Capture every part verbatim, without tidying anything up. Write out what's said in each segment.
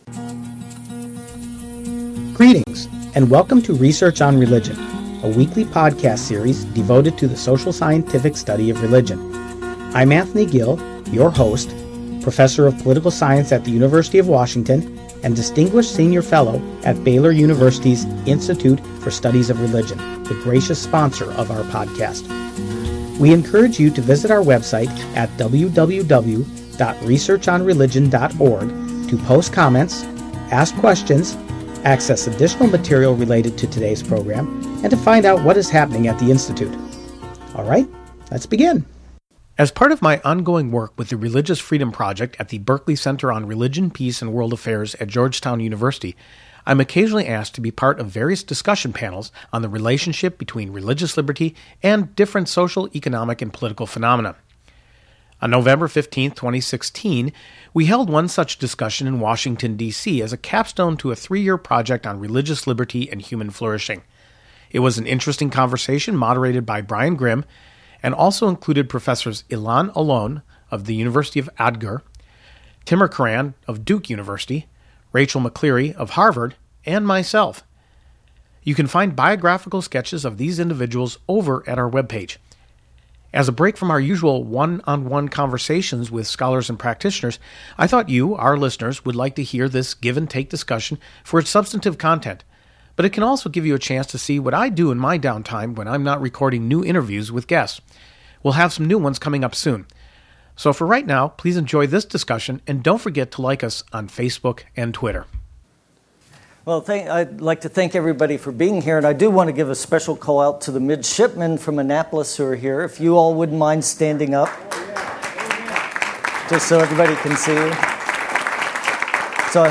Greetings, and welcome to Research on Religion, a weekly podcast series devoted to the social scientific study of religion. I'm Anthony Gill, your host, professor of political science at the University of Washington, and distinguished senior fellow at Baylor University's Institute for Studies of Religion, the gracious sponsor of our podcast. We encourage you to visit our website at w w w dot research on religion dot org to post comments, ask questions, access additional material related to today's program, and to find out what is happening at the Institute. All right, let's begin. As part of my ongoing work with the Religious Freedom Project at the Berkeley Center on Religion, Peace, and World Affairs at Georgetown University, I'm occasionally asked to be part of various discussion panels on the relationship between religious liberty and different social, economic, and political phenomena. On November fifteenth, twenty sixteen, we held one such discussion in Washington, D C as a capstone to a three-year project on religious liberty and human flourishing. It was an interesting conversation moderated by Brian Grimm and also included Professors Ilan Alon of the University of Agder, Timur Kuran of Duke University, Rachel McCleary of Harvard, and myself. You can find biographical sketches of these individuals over at our webpage. As a break from our usual one-on-one conversations with scholars and practitioners, I thought you, our listeners, would like to hear this give-and-take discussion for its substantive content, but it can also give you a chance to see what I do in my downtime when I'm not recording new interviews with guests. We'll have some new ones coming up soon. So for right now, please enjoy this discussion, and don't forget to like us on Facebook and Twitter. Well, thank, I'd like to thank everybody for being here, and I do want to give a special call out to the midshipmen from Annapolis who are here. If you all wouldn't mind standing up, just so everybody can see you. So,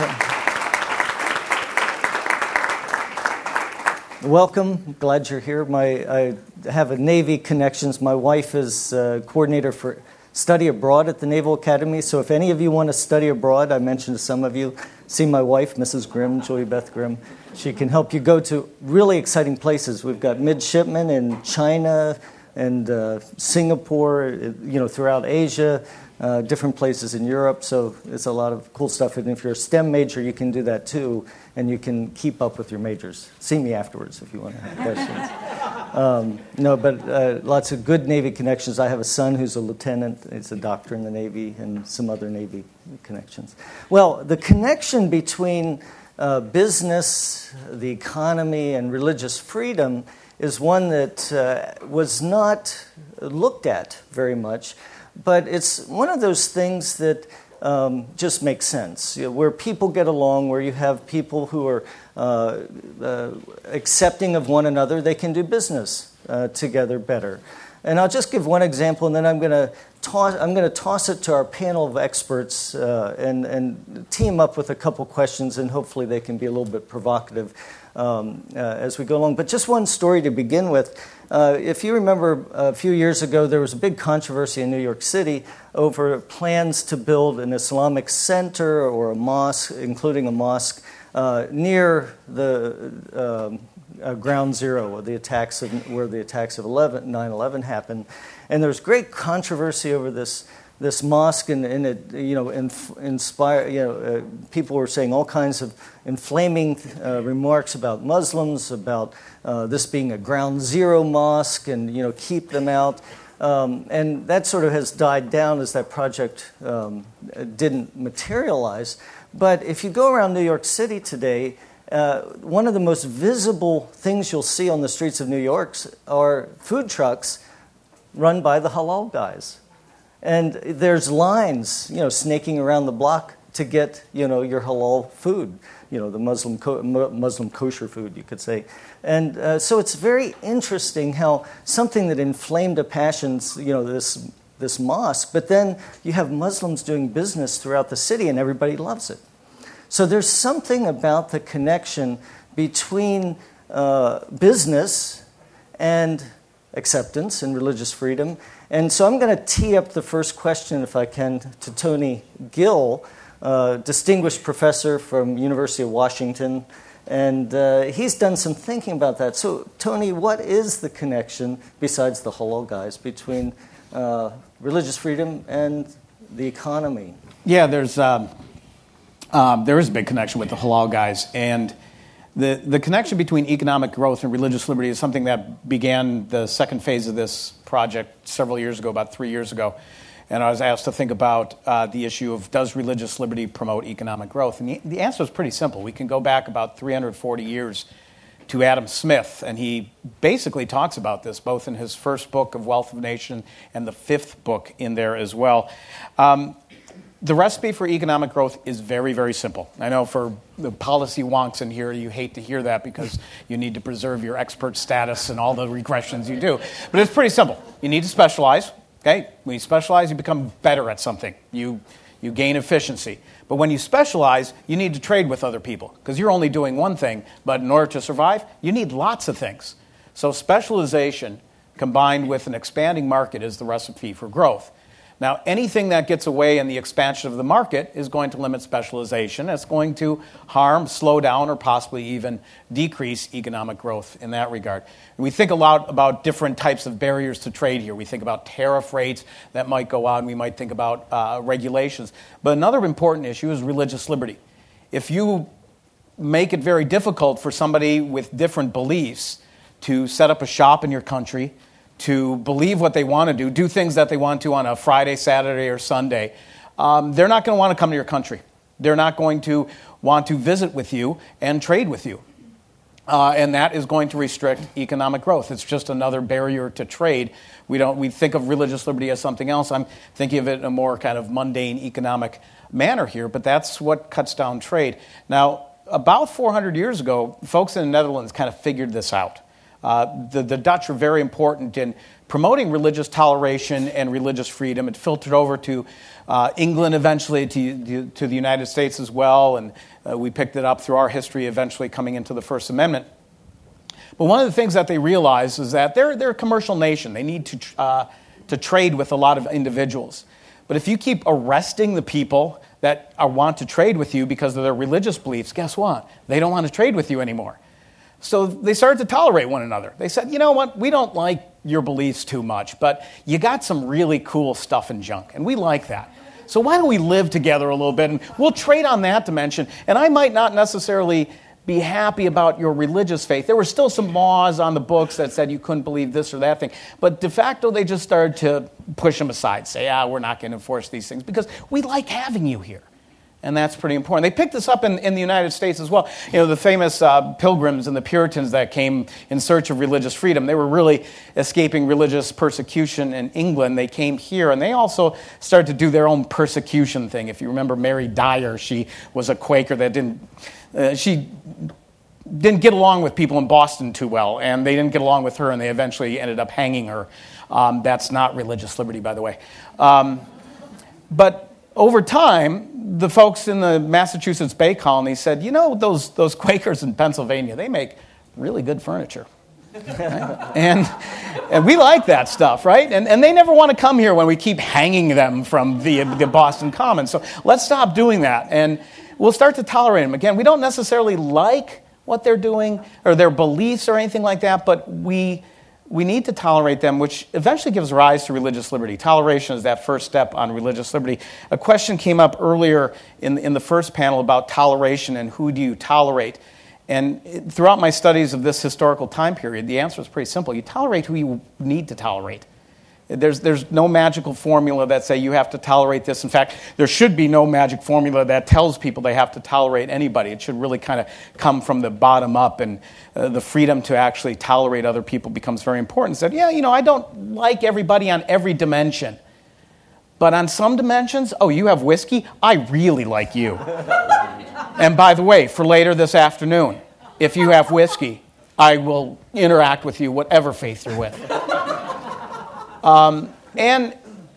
welcome. Glad you're here. My I have a Navy connections. My wife is uh, coordinator for study abroad at the Naval Academy. So if any of you want to study abroad, I mentioned to some of you, see my wife, Missus Grimm, Julie Beth Grimm. She can help you go to really exciting places. We've got midshipmen in China and uh, Singapore, you know, throughout Asia, uh, different places in Europe. So it's a lot of cool stuff. And if you're a STEM major, you can do that too, and you can keep up with your majors. See me afterwards if you want to have questions. um, no, but uh, lots of good Navy connections. I have a son who's a lieutenant. He's a doctor in the Navy, and some other Navy connections. Well, the connection between uh, business, the economy, and religious freedom is one that uh, was not looked at very much, but it's one of those things that um, just makes sense, you know, where people get along, where you have people who are uh, uh, accepting of one another, they can do business uh, together better. And I'll just give one example, and then I'm going to toss. I'm going to toss it to our panel of experts uh, and and team up with a couple questions, and hopefully they can be a little bit provocative um, uh, as we go along. But just one story to begin with. Uh, if you remember, a few years ago, there was a big controversy in New York City over plans to build an Islamic center or a mosque, including a mosque, uh, near the um, Uh, ground zero, the attacks of, where the attacks of nine eleven happened, and there was great controversy over this this mosque, and, and it you know inf- inspire you know uh, people were saying all kinds of inflaming uh, remarks about Muslims, about uh, this being a ground zero mosque, and you know keep them out, um, and that sort of has died down as that project um, didn't materialize. But if you go around New York City today, Uh, one of the most visible things you'll see on the streets of New York are food trucks run by the halal guys. And there's lines, you know, snaking around the block to get, you know, your halal food, you know, the Muslim co- Muslim kosher food, you could say. And uh, so it's very interesting how something that inflamed the passions, you know, this this mosque, but then you have Muslims doing business throughout the city and everybody loves it. So there's something about the connection between uh, business and acceptance and religious freedom. And so I'm going to tee up the first question, if I can, to Tony Gill, uh, distinguished professor from University of Washington. And uh, he's done some thinking about that. So, Tony, what is the connection, besides the halal guys, between uh, religious freedom and the economy? Yeah, there's... Um Um, there is a big connection with the halal guys, and the the connection between economic growth and religious liberty is something that began the second phase of this project several years ago, about three years ago. And I was asked to think about uh, the issue of, does religious liberty promote economic growth? And the, the answer is pretty simple. We can go back about three hundred forty years to Adam Smith, and he basically talks about this both in his first book of Wealth of Nations and the fifth book in there as well. Um, the recipe for economic growth is very, very simple. I know for the policy wonks in here, you hate to hear that because you need to preserve your expert status and all the regressions you do. But it's pretty simple. You need to specialize. Okay, when you specialize, you become better at something. You you gain efficiency. But when you specialize, you need to trade with other people because you're only doing one thing. But in order to survive, you need lots of things. So specialization combined with an expanding market is the recipe for growth. Now, anything that gets away in the expansion of the market is going to limit specialization. It's going to harm, slow down, or possibly even decrease economic growth in that regard. And we think a lot about different types of barriers to trade here. We think about tariff rates that might go out, and we might think about uh, regulations. But another important issue is religious liberty. If you make it very difficult for somebody with different beliefs to set up a shop in your country, to believe what they want to do, do things that they want to on a Friday, Saturday, or Sunday, um, they're not going to want to come to your country. They're not going to want to visit with you and trade with you. Uh, and that is going to restrict economic growth. It's just another barrier to trade. We don't. We think of religious liberty as something else. I'm thinking of it in a more kind of mundane economic manner here, but that's what cuts down trade. Now, about four hundred years ago, folks in the Netherlands kind of figured this out. Uh, the, the Dutch are very important in promoting religious toleration and religious freedom. It filtered over to uh, England eventually, to, to, to the United States as well, and uh, we picked it up through our history eventually coming into the First Amendment. But one of the things that they realized is that they're, they're a commercial nation. They need to, uh, to trade with a lot of individuals. But if you keep arresting the people that are, want to trade with you because of their religious beliefs, guess what? They don't want to trade with you anymore. So they started to tolerate one another. They said, you know what, we don't like your beliefs too much, but you got some really cool stuff and junk, and we like that. So why don't we live together a little bit, and we'll trade on that dimension. And I might not necessarily be happy about your religious faith. There were still some laws on the books that said you couldn't believe this or that thing. But de facto, they just started to push them aside, say, ah, we're not going to enforce these things because we like having you here. And that's pretty important. They picked this up in, in the United States as well. You know, the famous uh, Pilgrims and the Puritans that came in search of religious freedom, they were really escaping religious persecution in England. They came here, and they also started to do their own persecution thing. If you remember Mary Dyer, she was a Quaker that didn't, uh, she didn't get along with people in Boston too well, and they didn't get along with her, and they eventually ended up hanging her. Um, that's not religious liberty, by the way. Um, but over time, the folks in the Massachusetts Bay Colony said, you know, those those Quakers in Pennsylvania, they make really good furniture. Right? and and we like that stuff, right? And and they never want to come here when we keep hanging them from the, the Boston Common. So let's stop doing that, and we'll start to tolerate them. Again, we don't necessarily like what they're doing or their beliefs or anything like that, but we... We need to tolerate them, which eventually gives rise to religious liberty. Toleration is that first step on religious liberty. A question came up earlier in, in the first panel about toleration and who do you tolerate. And throughout my studies of this historical time period, the answer is pretty simple. You tolerate who you need to tolerate. There's, there's no magical formula that say you have to tolerate this. In fact, there should be no magic formula that tells people they have to tolerate anybody. It should really kind of come from the bottom up, and uh, the freedom to actually tolerate other people becomes very important. Said, yeah, you know, I don't like everybody on every dimension, but on some dimensions, oh, you have whiskey? I really like you. And by the way, for later this afternoon, if you have whiskey, I will interact with you, whatever faith you're with. Um, and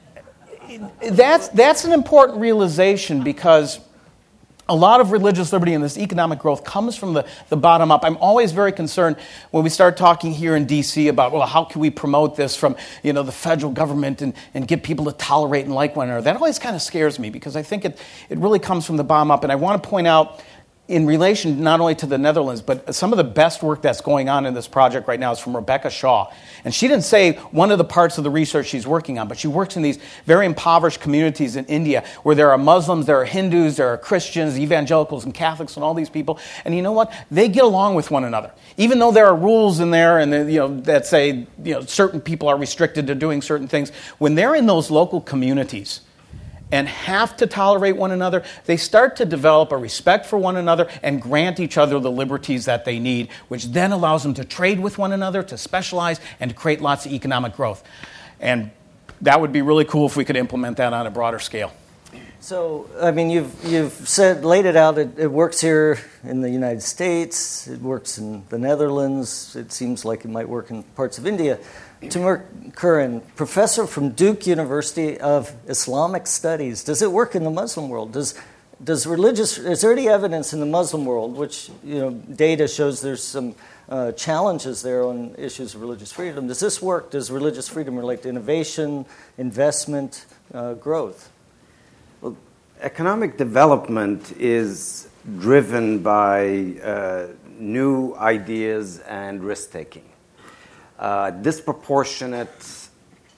that's that's an important realization, because a lot of religious liberty and this economic growth comes from the, the bottom up. I'm always very concerned when we start talking here in D C about, well, how can we promote this from, you know, the federal government and, and get people to tolerate and like one another. That always kind of scares me, because I think it, it really comes from the bottom up. And I want to point out in relation not only to the Netherlands, but some of the best work that's going on in this project right now is from Rebecca Shaw. And she didn't say one of the parts of the research she's working on, but she works in these very impoverished communities in India where there are Muslims, there are Hindus, there are Christians, evangelicals, and Catholics, and all these people. And you know what? They get along with one another. Even though there are rules in there and you know that say you know certain people are restricted to doing certain things, when they're in those local communities and have to tolerate one another, they start to develop a respect for one another and grant each other the liberties that they need, which then allows them to trade with one another, to specialize, and to create lots of economic growth. And that would be really cool if we could implement that on a broader scale. So, I mean, you've you've said, laid it out, it, it works here in the United States, it works in the Netherlands, it seems like it might work in parts of India. Timur Kuran, professor from Duke University of Islamic Studies. Does it work in the Muslim world? Does does religious is there any evidence in the Muslim world, which you know data shows there's some uh, challenges there on issues of religious freedom? Does this work? Does religious freedom relate to innovation, investment, uh, growth? Well, economic development is driven by uh, new ideas and risk-taking. Uh, disproportionate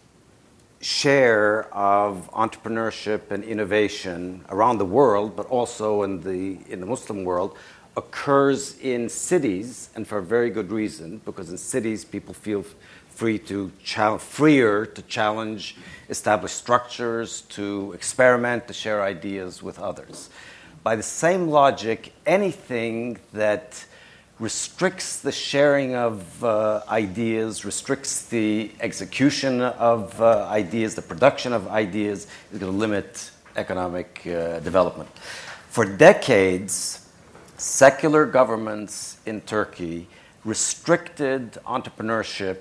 share of entrepreneurship and innovation around the world, but also in the in the Muslim world, occurs in cities, and for a very good reason, because in cities people feel free to chal- freer to challenge established structures, to experiment, to share ideas with others. By the same logic, anything that restricts the sharing of uh, ideas, restricts the execution of uh, ideas, the production of ideas, is going to limit economic uh, development. For decades, secular governments in Turkey restricted entrepreneurship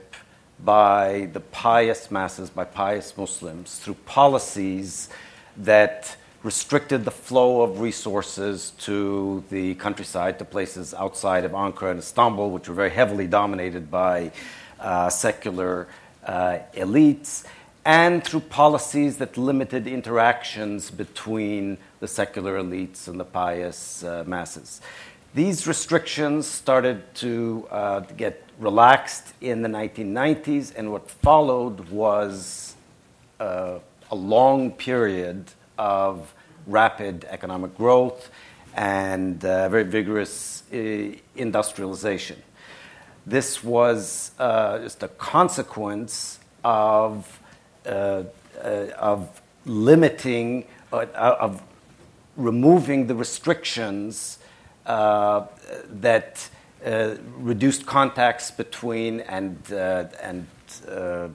by the pious masses, by pious Muslims, through policies that restricted the flow of resources to the countryside, to places outside of Ankara and Istanbul, which were very heavily dominated by uh, secular uh, elites, and through policies that limited interactions between the secular elites and the pious uh, masses. These restrictions started to uh, get relaxed in the nineteen nineties, and what followed was uh, a long period of rapid economic growth and uh, very vigorous uh, industrialization. This was uh, just a consequence of uh, uh, of limiting, uh, of removing the restrictions uh, that uh, reduced contacts between and uh, and uh, uh,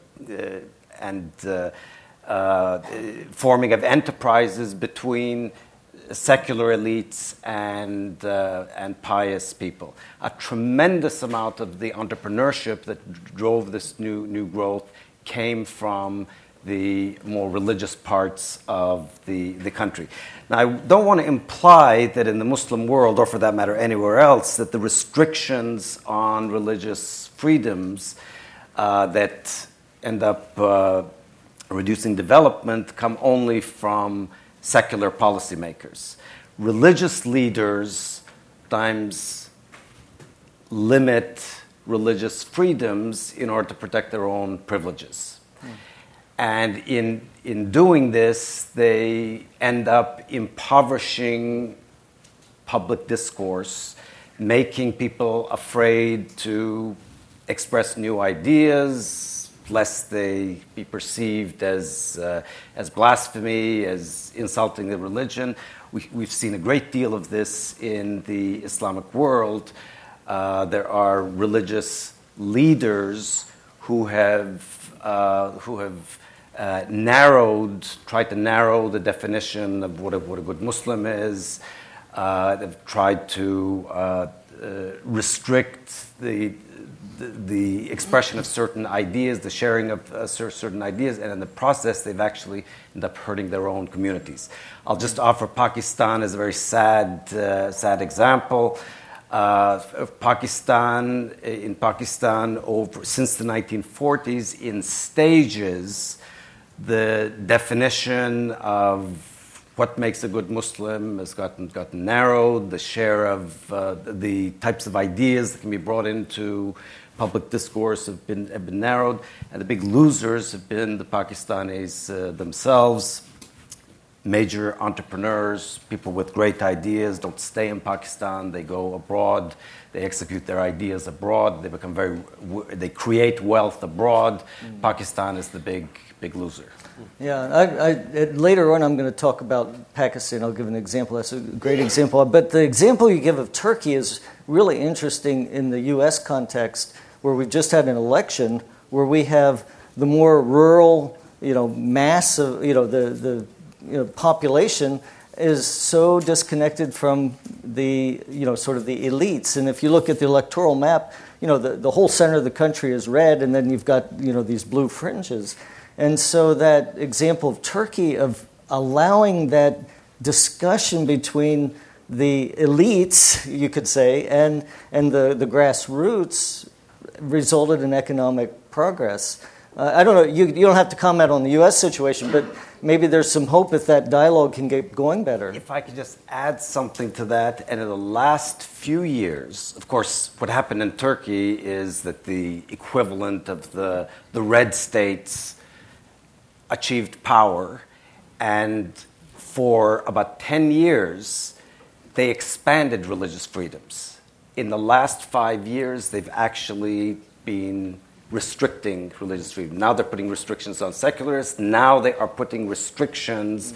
and uh, Uh, forming of enterprises between secular elites and uh, and pious people. A tremendous amount of the entrepreneurship that drove this new new growth came from the more religious parts of the, the country. Now, I don't want to imply that in the Muslim world, or for that matter anywhere else, that the restrictions on religious freedoms uh, that end up uh, reducing development come only from secular policymakers. Religious leaders times limit religious freedoms in order to protect their own privileges. Mm. And in in doing this, they end up impoverishing public discourse, making people afraid to express new ideas, lest they be perceived as uh, as blasphemy, as insulting the religion. We, we've seen a great deal of this in the Islamic world. Uh, there are religious leaders who have uh, who have uh, narrowed, tried to narrow the definition of what a, what a good Muslim is. Uh, they've tried to uh, uh, restrict the The, the expression of certain ideas, the sharing of uh, certain ideas, and in the process, they've actually ended up hurting their own communities. I'll just offer Pakistan as a very sad, uh, sad example. Uh, of Pakistan, in Pakistan, over since the nineteen forties, in stages, the definition of what makes a good Muslim has gotten, gotten narrowed. The share of uh, the types of ideas that can be brought into public discourse have been, have been narrowed. And the big losers have been the Pakistanis uh, themselves. Major entrepreneurs, people with great ideas, don't stay in Pakistan. They go abroad. They execute their ideas abroad. They become very, they create wealth abroad. Mm. Pakistan is the big, big loser. Yeah, I, I, later on I'm going to talk about Pakistan. I'll give an example. That's a great example. But the example you give of Turkey is really interesting in the U S context, where we've just had an election where we have the more rural, you know, mass of, you know, the, the you know, population is so disconnected from the, you know, sort of the elites. And if you look at the electoral map, you know, the, the whole center of the country is red, and then you've got, you know, these blue fringes. And so that example of Turkey, of allowing that discussion between the elites, you could say, and, and the, the grassroots resulted in economic progress. Uh, I don't know, you, you don't have to comment on the U S situation, but maybe there's some hope if that dialogue can get going better. If I could just add something to that, and in the last few years, of course, what happened in Turkey is that the equivalent of the, the red states achieved power, and for about ten years, they expanded religious freedoms. In the last five years, they've actually been restricting religious freedom. Now they're putting restrictions on secularists. Now they are putting restrictions mm.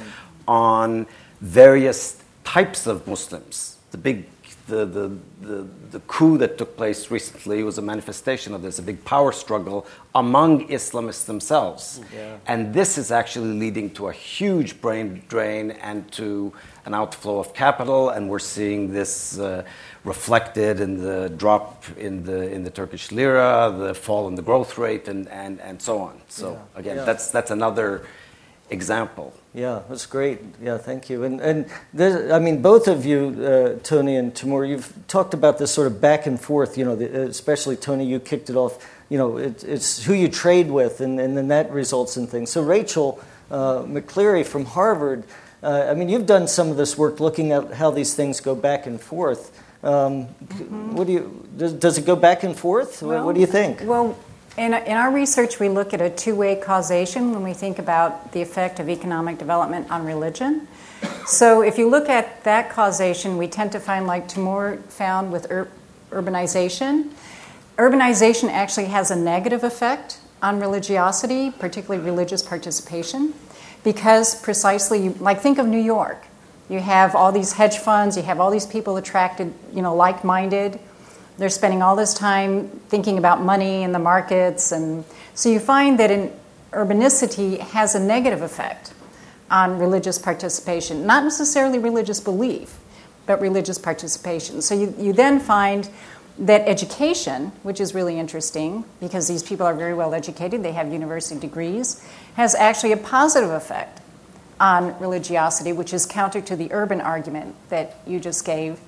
on various types of Muslims. The big, the, the, the, the coup that took place recently was a manifestation of this, a big power struggle among Islamists themselves. Yeah. And this is actually leading to a huge brain drain and to an outflow of capital, and we're seeing this uh, reflected in the drop in the in the Turkish lira, the fall in the growth rate, and, and, and so on. So yeah. again, yeah. that's that's another example. Yeah, that's great. Yeah, thank you. And and this, I mean, both of you, uh, Tony and Timur, you've talked about this sort of back and forth. You know, the, especially Tony, you kicked it off. You know, it, it's who you trade with, and, and then that results in things. So Rachel uh, McCleary from Harvard. Uh, I mean, you've done some of this work looking at how these things go back and forth. Um, mm-hmm. What do you does, does it go back and forth? Well, what do you think? Well, in, in our research, we look at a two-way causation when we think about the effect of economic development on religion. So if you look at that causation, we tend to find, like Timur found with ur- urbanization, urbanization actually has a negative effect on religiosity, particularly religious participation, because precisely, like think of New York. You have all these hedge funds, you have all these people attracted, you know, like-minded. They're spending all this time thinking about money and the markets. And so you find that in urbanicity has a negative effect on religious participation. Not necessarily religious belief, but religious participation. So you, you then find that education, which is really interesting because these people are very well educated, they have university degrees, has actually a positive effect on religiosity, which is counter to the urban argument that you just gave.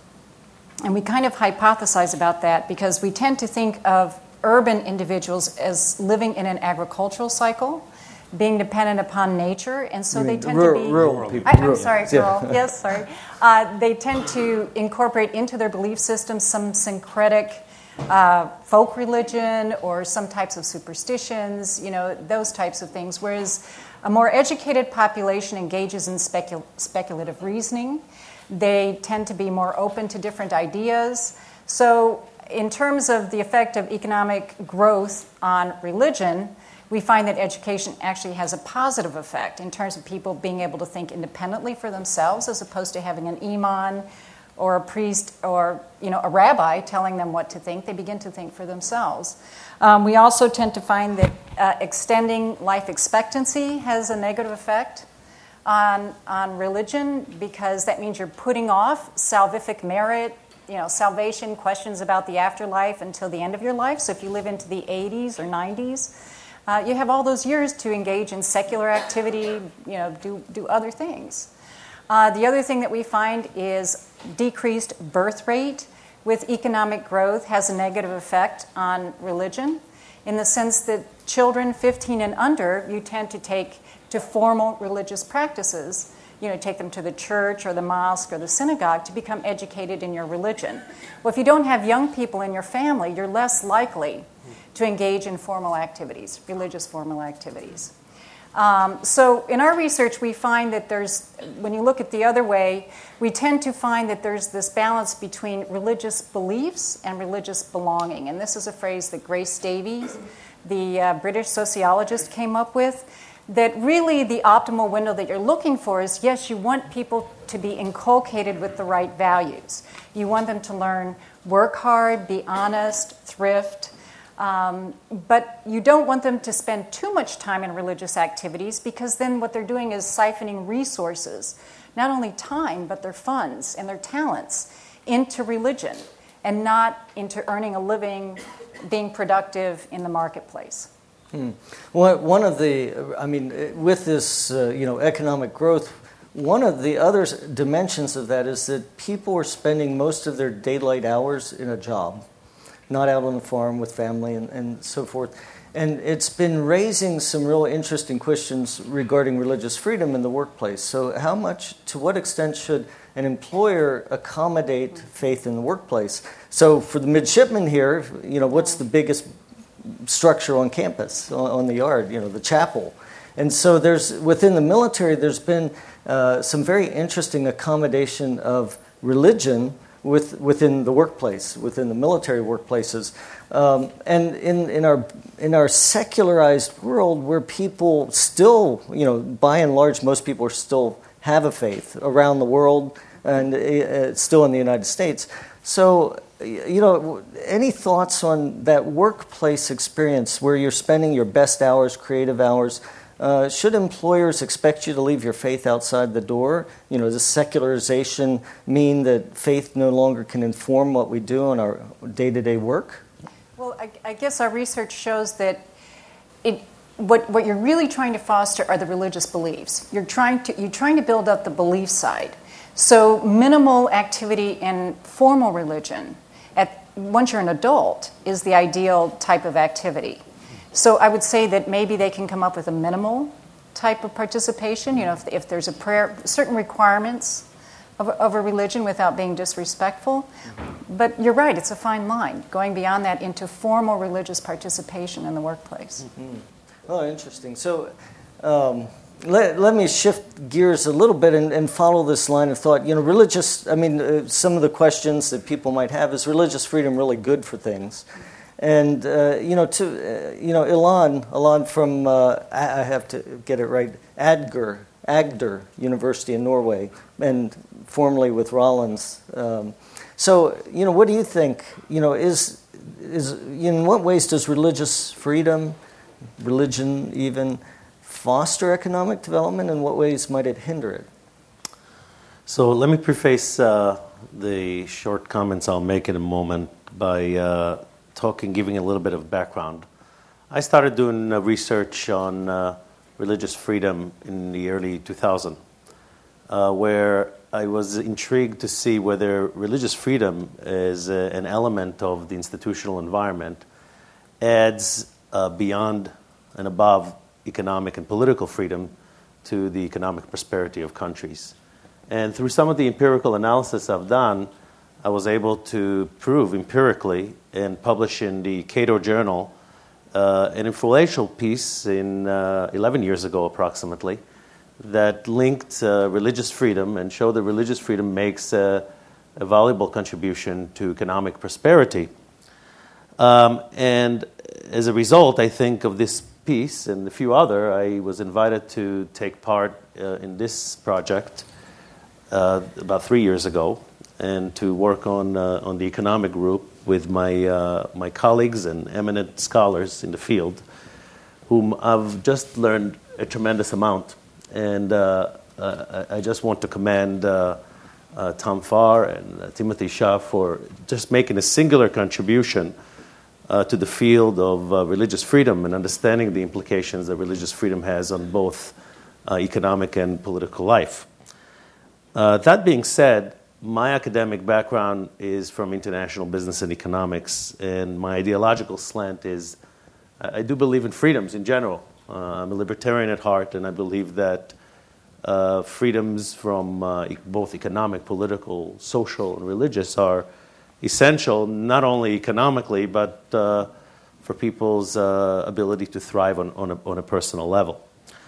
And we kind of hypothesize about that because we tend to think of urban individuals as living in an agricultural cycle, being dependent upon nature, and so they tend rural, to be... Rural people. I, I'm sorry, rural. Yeah. Yes, sorry. Uh, they tend to incorporate into their belief system some syncretic uh, folk religion or some types of superstitions, you know, those types of things, whereas a more educated population engages in specul- speculative reasoning. They tend to be more open to different ideas. So in terms of the effect of economic growth on religion, we find that education actually has a positive effect in terms of people being able to think independently for themselves as opposed to having an imam or a priest or, you know, a rabbi telling them what to think. They begin to think for themselves. Um, we also tend to find that uh, extending life expectancy has a negative effect on, on religion because that means you're putting off salvific merit, you know, salvation, questions about the afterlife until the end of your life. So if you live into the eighties or nineties, uh, you have all those years to engage in secular activity, you know, do, do other things. Uh, the other thing that we find is decreased birth rate with economic growth has a negative effect on religion in the sense that children fifteen and under, you tend to take to formal religious practices you know, take them to the church or the mosque or the synagogue to become educated in your religion. Well, if you don't have young people in your family, you're less likely to engage in formal activities, religious formal activities. Um, so in our research, we find that there's, when you look at the other way, we tend to find that there's this balance between religious beliefs and religious belonging. And this is a phrase that Grace Davies, the uh, British sociologist, came up with, that really the optimal window that you're looking for is, yes, you want people to be inculcated with the right values. You want them to learn work hard, be honest, thrift, Um, but you don't want them to spend too much time in religious activities, because then what they're doing is siphoning resources, not only time, but their funds and their talents, into religion and not into earning a living, being productive in the marketplace. Hmm. Well, one of the, I mean, with this, uh, you know, economic growth, one of the other dimensions of that is that people are spending most of their daylight hours in a job, not out on the farm with family and, and so forth. And it's been raising some real interesting questions regarding religious freedom in the workplace. So how much, to what extent should an employer accommodate faith in the workplace? So for the midshipmen here, you know, what's the biggest structure on campus, on, on the yard? You know, the chapel. And so there's, within the military, there's been uh, some very interesting accommodation of religion With, within the workplace, within the military workplaces, um, and in, in our in our secularized world, where people still, you know, by and large, most people are still have a faith around the world, and uh, still in the United States. So, you know, any thoughts on that workplace experience where you're spending your best hours, creative hours? Uh, should employers expect you to leave your faith outside the door? You know, does secularization mean that faith no longer can inform what we do in our day-to-day work? Well, I, I guess our research shows that it, what, what you're really trying to foster are the religious beliefs. You're trying to you're trying to build up the belief side. So minimal activity in formal religion, at once you're an adult, is the ideal type of activity. So I would say that maybe they can come up with a minimal type of participation, you know, if, if there's a prayer, certain requirements of, of a religion without being disrespectful. But you're right, it's a fine line, going beyond that into formal religious participation in the workplace. Mm-hmm. Oh, interesting. So um, let, let me shift gears a little bit and, and follow this line of thought. You know, religious, I mean, uh, some of the questions that people might have, is religious freedom really good for things? And, uh, you know, to, uh, you know, Ilan, Ilan from, uh, I have to get it right, Agder, Agder University in Norway, and formerly with Rollins. Um, so, you know, what do you think, you know, is, is, in what ways does religious freedom, religion even, foster economic development? In what ways might it hinder it? So let me preface uh, the short comments I'll make in a moment by uh, talking, giving a little bit of background. I started doing uh, research on uh, religious freedom in the early two thousands, uh, where I was intrigued to see whether religious freedom as a, an element of the institutional environment adds uh, beyond and above economic and political freedom to the economic prosperity of countries. And through some of the empirical analysis I've done, I was able to prove empirically and publish in the Cato Journal uh, an influential piece in uh, eleven years ago approximately that linked uh, religious freedom and showed that religious freedom makes uh, a valuable contribution to economic prosperity. Um, and as a result, I think, of this piece and a few other, I was invited to take part uh, in this project uh, about three years ago, and to work on uh, on the economic group with my uh, my colleagues and eminent scholars in the field, whom I've just learned a tremendous amount. And uh, uh, I just want to commend uh, uh, Tom Farr and uh, Timothy Shah for just making a singular contribution uh, to the field of uh, religious freedom and understanding the implications that religious freedom has on both uh, economic and political life. Uh, that being said, my academic background is from international business and economics, and my ideological slant is I do believe in freedoms in general. Uh, I'm a libertarian at heart, and I believe that uh, freedoms from uh, e- both economic, political, social, and religious are essential, not only economically, but uh, for people's uh, ability to thrive on, on, a, on a personal level.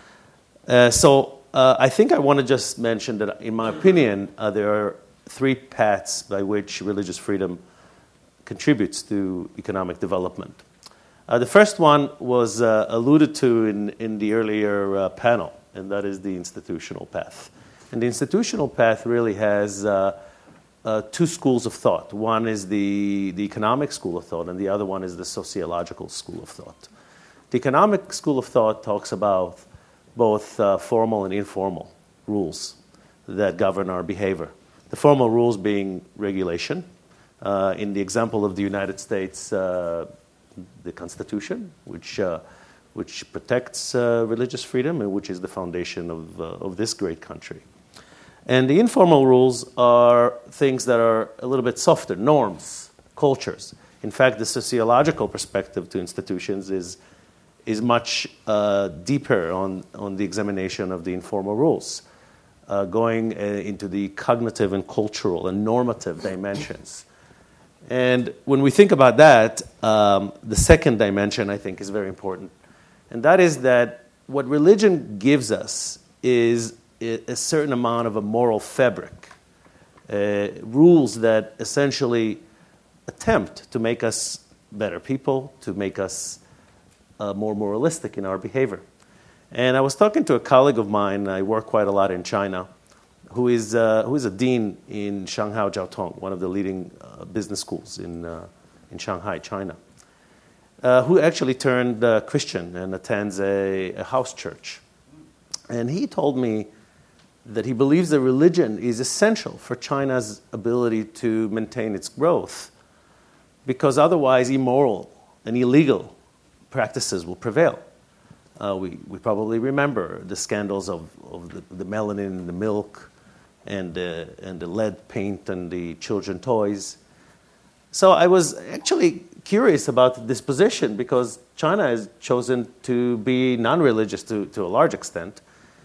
Uh, so uh, I think I want to just mention that, in my opinion, uh, there are three paths by which religious freedom contributes to economic development. Uh, the first one was uh, alluded to in, in the earlier uh, panel, and that is the institutional path. And the institutional path really has uh, uh, two schools of thought. One is the, the economic school of thought, and the other one is the sociological school of thought. The economic school of thought talks about both uh, formal and informal rules that govern our behavior. The formal rules being regulation. Uh, in the example of the United States, uh, the Constitution, which uh, which protects uh, religious freedom and which is the foundation of uh, of this great country. And the informal rules are things that are a little bit softer, norms, cultures. In fact, the sociological perspective to institutions is is much uh, deeper on, on the examination of the informal rules, uh, going uh, into the cognitive and cultural and normative dimensions. And when we think about that, um, the second dimension, I think, is very important. And that is that what religion gives us is a certain amount of a moral fabric, uh, rules that essentially attempt to make us better people, to make us uh, more moralistic in our behavior. And I was talking to a colleague of mine, I work quite a lot in China, who is uh, who is a dean in Shanghai Jiao Tong, one of the leading uh, business schools in uh, in Shanghai, China, uh, who actually turned uh, Christian and attends a, a house church. And he told me that he believes that religion is essential for China's ability to maintain its growth, because otherwise immoral and illegal practices will prevail. Uh, we, we probably remember the scandals of, of the, the melanin in the milk, and uh, and the lead paint and the children toys. So I was actually curious about this position, because China has chosen to be non-religious to, to a large extent.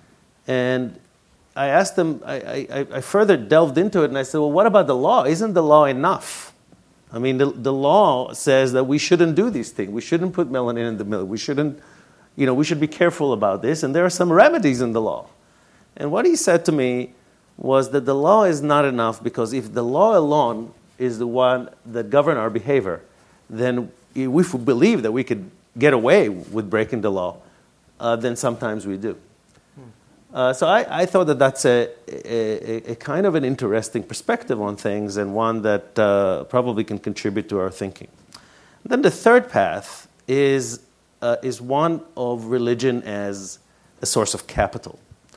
And I asked them, I, I, I further delved into it, and I said, well, what about the law? Isn't the law enough? I mean, the, the law says that we shouldn't do these things. We shouldn't put melanin in the milk. We shouldn't, you know, we should be careful about this. And there are some remedies in the law. And what he said to me was that the law is not enough, because if the law alone is the one that governs our behavior, then if we believe that we could get away with breaking the law, uh, then sometimes we do. Uh, so I, I thought that that's a, a, a kind of an interesting perspective on things, and one that uh, probably can contribute to our thinking. Then the third path is, uh, is one of religion as a source of capital.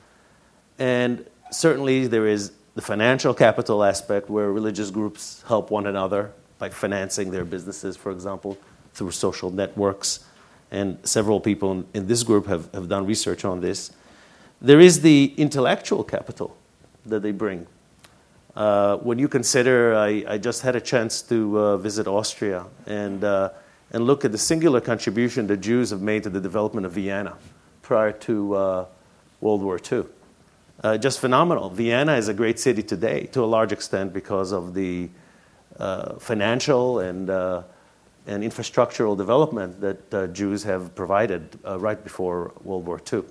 And certainly there is the financial capital aspect, where religious groups help one another by financing their businesses, for example, through social networks. And several people in, in this group have, have done research on this. There is the intellectual capital that they bring. Uh, when you consider, I, I just had a chance to uh, visit Austria and, uh, and look at the singular contribution the Jews have made to the development of Vienna prior to uh, World War Two. Uh, just phenomenal. Vienna is a great city today, to a large extent, because of the uh, financial and, uh, and infrastructural development that uh, Jews have provided uh, right before World War Two.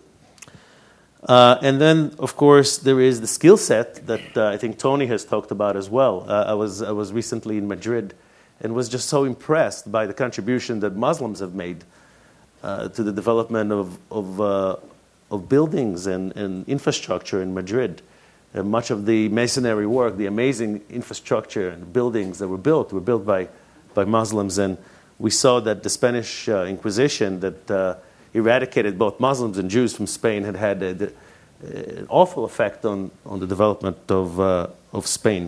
Uh, and then, of course, there is the skill set that uh, I think Tony has talked about as well. Uh, I was I was recently in Madrid and was just so impressed by the contribution that Muslims have made uh, to the development of of, uh, of buildings and, and infrastructure in Madrid. Uh, much of the masonry work, the amazing infrastructure and buildings that were built, were built by, by Muslims. And we saw that the Spanish uh, Inquisition that uh, eradicated both Muslims and Jews from Spain had had a, a, an awful effect on, on the development of, uh, of Spain.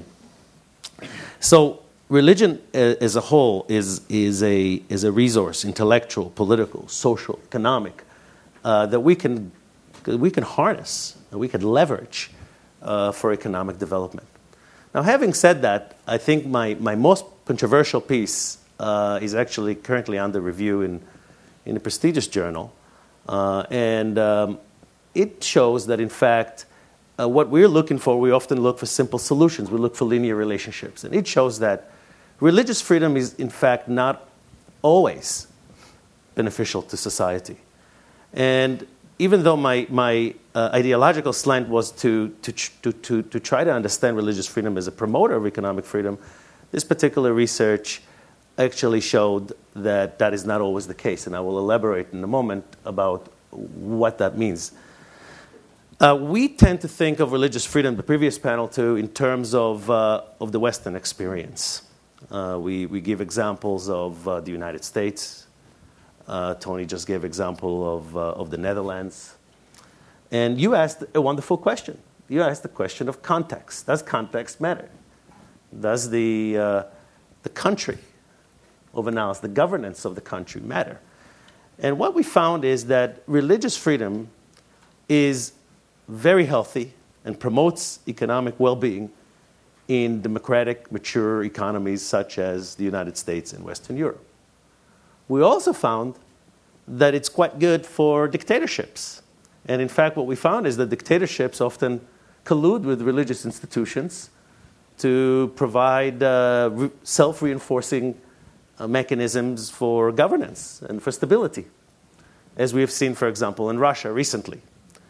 So religion as a whole is, is, a, is a resource, intellectual, political, social, economic, uh, that we can, we can harness, and we can leverage uh, for economic development. Now, having said that, I think my, my most controversial piece uh, is actually currently under review in in a prestigious journal, uh, and um, it shows that, in fact, uh, what we're looking for, we often look for simple solutions. We look for linear relationships. And it shows that religious freedom is, in fact, not always beneficial to society. And even though my, my uh, ideological slant was to, to, to, to, to try to understand religious freedom as a promoter of economic freedom, this particular research actually showed that that is not always the case. And I will elaborate in a moment about what that means. Uh, we tend to think of religious freedom, the previous panel too, in terms of, uh, of the Western experience. Uh, we, we give examples of uh, the United States. Uh, Tony just gave example of, uh, of the Netherlands. And you asked a wonderful question. You asked the question of context. Does context matter? Does the, uh, the country of analysis, the governance of the country matter? And what we found is that religious freedom is very healthy and promotes economic well-being in democratic, mature economies such as the United States and Western Europe. We also found that it's quite good for dictatorships. And in fact, what we found is that dictatorships often collude with religious institutions to provide uh, re- self-reinforcing uh, mechanisms for governance and for stability, as we have seen, for example, in Russia recently.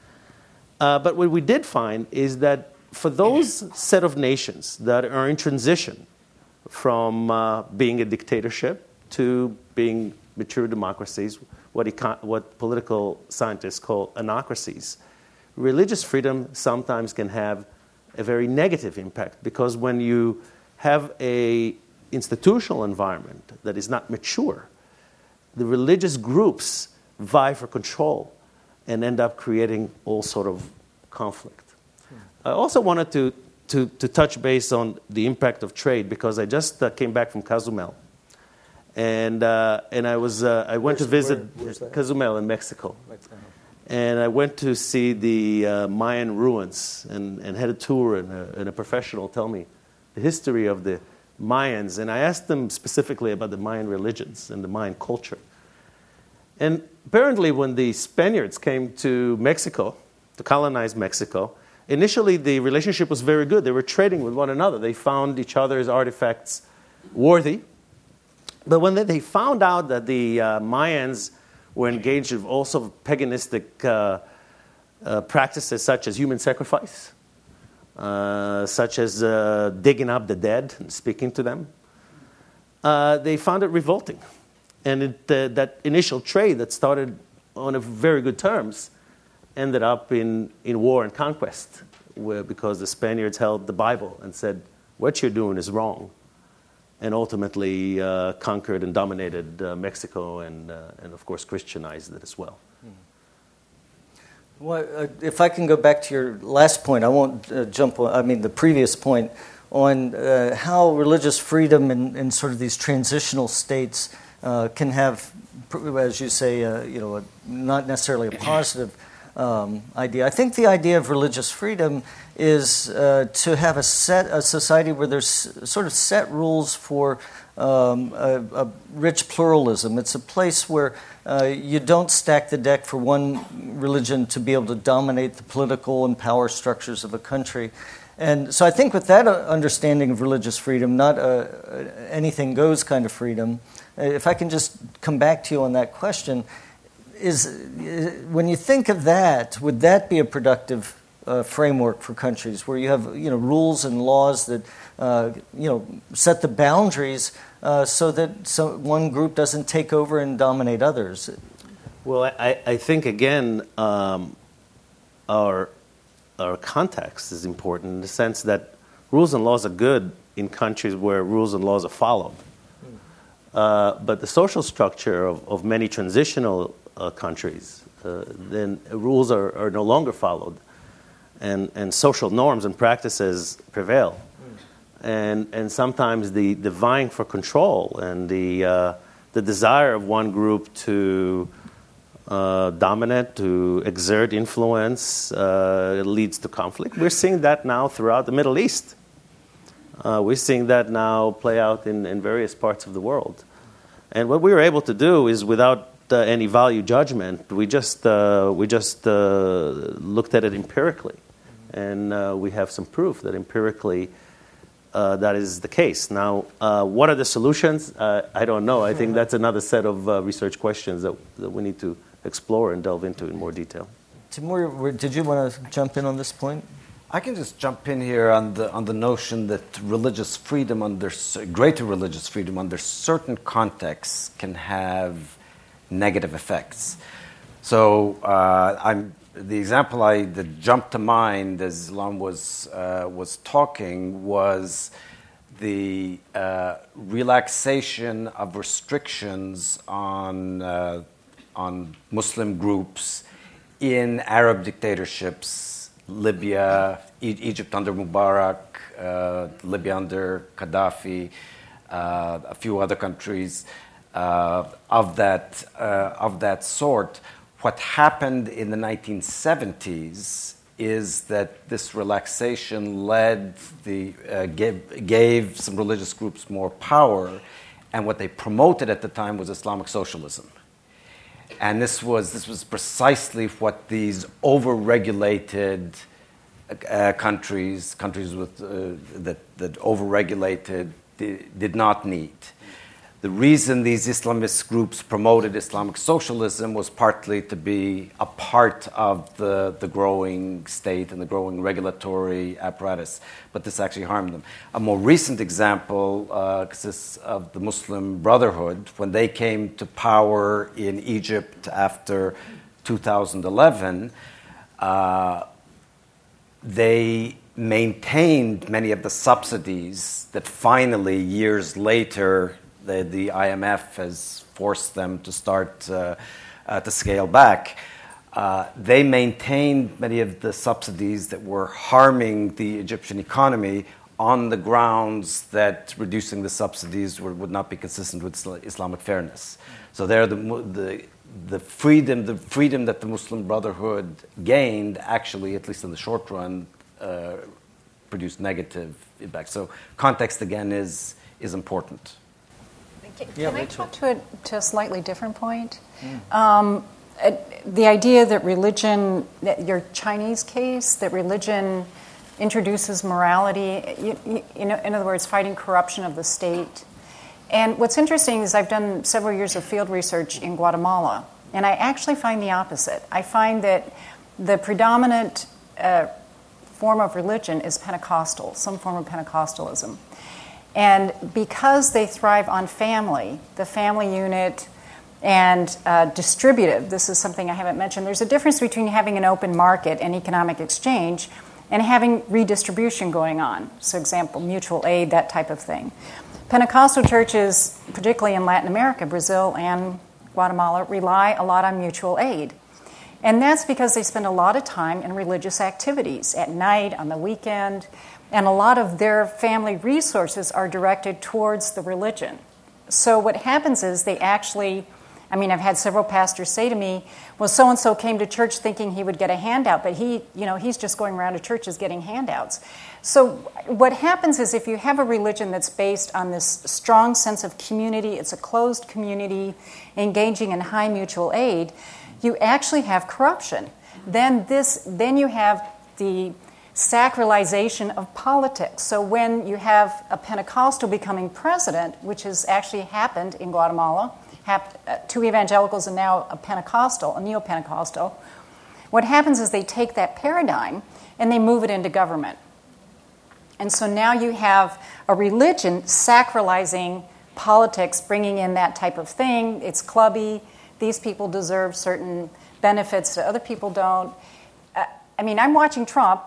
Uh, but what we did find is that for those set of nations that are in transition from uh, being a dictatorship to being mature democracies, what, econ- what political scientists call anocracies, religious freedom sometimes can have a very negative impact, because when you have an institutional environment that is not mature, the religious groups vie for control and end up creating all sort of conflict. I also wanted to, to, to touch base on the impact of trade, because I just uh, came back from Cozumel. And, uh, and I, was, uh, I went Where's, to visit where, where's Cozumel in Mexico. Mexico. And I went to see the uh, Mayan ruins and, and had a tour, and a, and a professional tell me the history of the Mayans. And I asked them specifically about the Mayan religions and the Mayan culture. And apparently when the Spaniards came to Mexico, to colonize Mexico, initially the relationship was very good. They were trading with one another. They found each other's artifacts worthy. But when they found out that the uh, Mayans were engaged in also paganistic uh, uh, practices such as human sacrifice, uh, such as uh, digging up the dead and speaking to them, uh, they found it revolting. And it, uh, that initial trade that started on a very good terms ended up in, in war and conquest, where, because the Spaniards held the Bible and said, what you're doing is wrong, and ultimately uh, conquered and dominated uh, Mexico and, uh, and, of course, Christianized it as well. Well, uh, if I can go back to your last point, I won't uh, jump on, I mean, the previous point on uh, how religious freedom in, in sort of these transitional states uh, can have, as you say, uh, you know, a, not necessarily a positive um, idea. I think the idea of religious freedom is uh, to have a set a society where there's sort of set rules for um, a, a rich pluralism. It's a place where uh, you don't stack the deck for one religion to be able to dominate the political and power structures of a country. And so I think with that understanding of religious freedom, not a, a anything goes kind of freedom, if I can just come back to you on that question, is, is when you think of that, would that be a productive Uh, framework for countries where you have, you know, rules and laws that, uh, you know, set the boundaries uh, so that so one group doesn't take over and dominate others? Well, I, I think, again, um, our, our context is important in the sense that rules and laws are good in countries where rules and laws are followed. Uh, but the social structure of, of many transitional uh, countries, uh, then rules are, are no longer followed. And, and social norms and practices prevail. Mm. And, and sometimes the, the vying for control and the, uh, the desire of one group to uh, dominate, to exert influence, uh, leads to conflict. We're seeing that now throughout the Middle East. Uh, we're seeing that now play out in, in various parts of the world. And what we were able to do is, without uh, any value judgment, we just, uh, we just uh, looked at it empirically. and uh, we have some proof that empirically uh, that is the case. Now, uh, what are the solutions? Uh, I don't know. I think that's another set of uh, research questions that, that we need to explore and delve into in more detail. Timur, did you want to jump in on this point? I can just jump in here on the on the notion that religious freedom under greater religious freedom under certain contexts can have negative effects. So uh, I'm the example I that jumped to mind as Islam was uh, was talking was the uh, relaxation of restrictions on uh, on Muslim groups in Arab dictatorships. Libya, e- Egypt under Mubarak, uh, Libya under Gaddafi, uh, a few other countries uh, of that uh, of that sort. What happened in the nineteen seventies is that this relaxation led the uh, gave, gave some religious groups more power, and what they promoted at the time was Islamic socialism. And this was this was precisely what these over-regulated uh, countries, countries with uh, that that over-regulated, did, did not need. The reason these Islamist groups promoted Islamic socialism was partly to be a part of the, the growing state and the growing regulatory apparatus, but this actually harmed them. A more recent example uh, consists of the Muslim Brotherhood. When they came to power in Egypt after two thousand eleven, uh, they maintained many of the subsidies that finally, years later, The, the I M F has forced them to start uh, uh, to scale back. Uh, they maintained many of the subsidies that were harming the Egyptian economy on the grounds that reducing the subsidies were, would not be consistent with Islamic fairness. So there, the, the the freedom the freedom that the Muslim Brotherhood gained actually, at least in the short run, uh, produced negative impact. So context again is is important. Can, yeah, can I Rachel. talk to a, to a slightly different point? Mm. Um, uh, the idea that religion, that your Chinese case, that religion introduces morality, you, you, you know, in other words, fighting corruption of the state. And what's interesting is I've done several years of field research in Guatemala, and I actually find the opposite. I find that the predominant uh, form of religion is Pentecostal, some form of Pentecostalism. And because they thrive on family, the family unit, and uh, distributive, this is something I haven't mentioned, there's a difference between having an open market and economic exchange and having redistribution going on. So, example, mutual aid, that type of thing. Pentecostal churches, particularly in Latin America, Brazil and Guatemala, rely a lot on mutual aid. And that's because they spend a lot of time in religious activities, at night, on the weekend, and a lot of their family resources are directed towards the religion. So what happens is they actually, I mean, I've had several pastors say to me, well, so-and-so came to church thinking he would get a handout, but he, you know, he's just going around to churches getting handouts. So what happens is if you have a religion that's based on this strong sense of community, it's a closed community, engaging in high mutual aid, you actually have corruption. Then this, then you have the sacralization of politics. So when you have a Pentecostal becoming president, which has actually happened in Guatemala, hap- uh, two evangelicals and now a Pentecostal, a neo-Pentecostal, what happens is they take that paradigm and they move it into government. And so now you have a religion sacralizing politics, bringing in that type of thing. It's clubby. These people deserve certain benefits that other people don't. I mean, I'm watching Trump.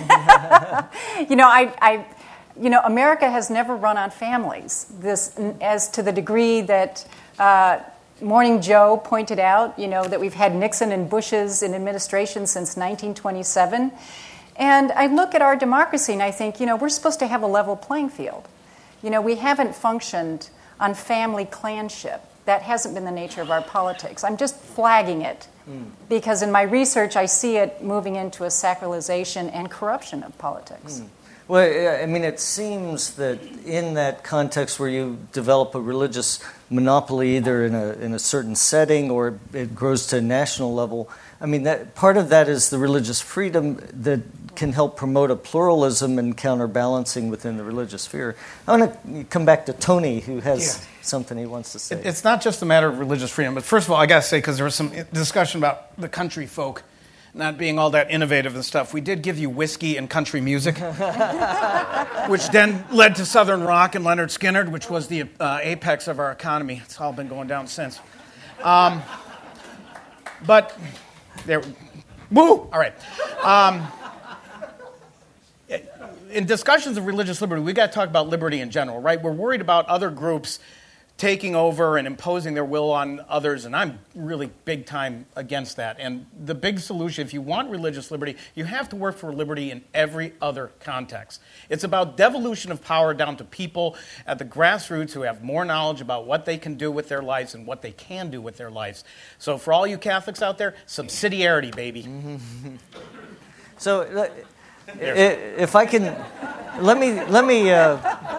you know, I, I, you know, America has never run on families. This, as to the degree that uh, Morning Joe pointed out, you know, that we've had Nixon and Bush's in administration since nineteen twenty-seven. And I look at our democracy and I think, you know, we're supposed to have a level playing field. You know, we haven't functioned on family clanship. That hasn't been the nature of our politics. I'm just flagging it mm. because in my research I see it moving into a sacralization and corruption of politics. Mm. Well, I mean, it seems that in that context where you develop a religious monopoly either in a in a certain setting or it grows to a national level, I mean, that part of that is the religious freedom that can help promote a pluralism and counterbalancing within the religious sphere. I want to come back to Tony, who has yeah. something he wants to say. It's not just a matter of religious freedom, but first of all, I got to say, because there was some discussion about the country folk not being all that innovative and stuff, we did give you whiskey and country music, which then led to Southern rock and Leonard Skinner, which was the uh, apex of our economy. It's all been going down since. Um, but there, woo! All right. Um, in discussions of religious liberty, we got to talk about liberty in general, right? We're worried about other groups taking over and imposing their will on others, and I'm really big time against that. And the big solution, if you want religious liberty, you have to work for liberty in every other context. It's about devolution of power down to people at the grassroots who have more knowledge about what they can do with their lives and what they can do with their lives. So for all you Catholics out there, subsidiarity, baby. So uh, if I can, let me, let me, uh,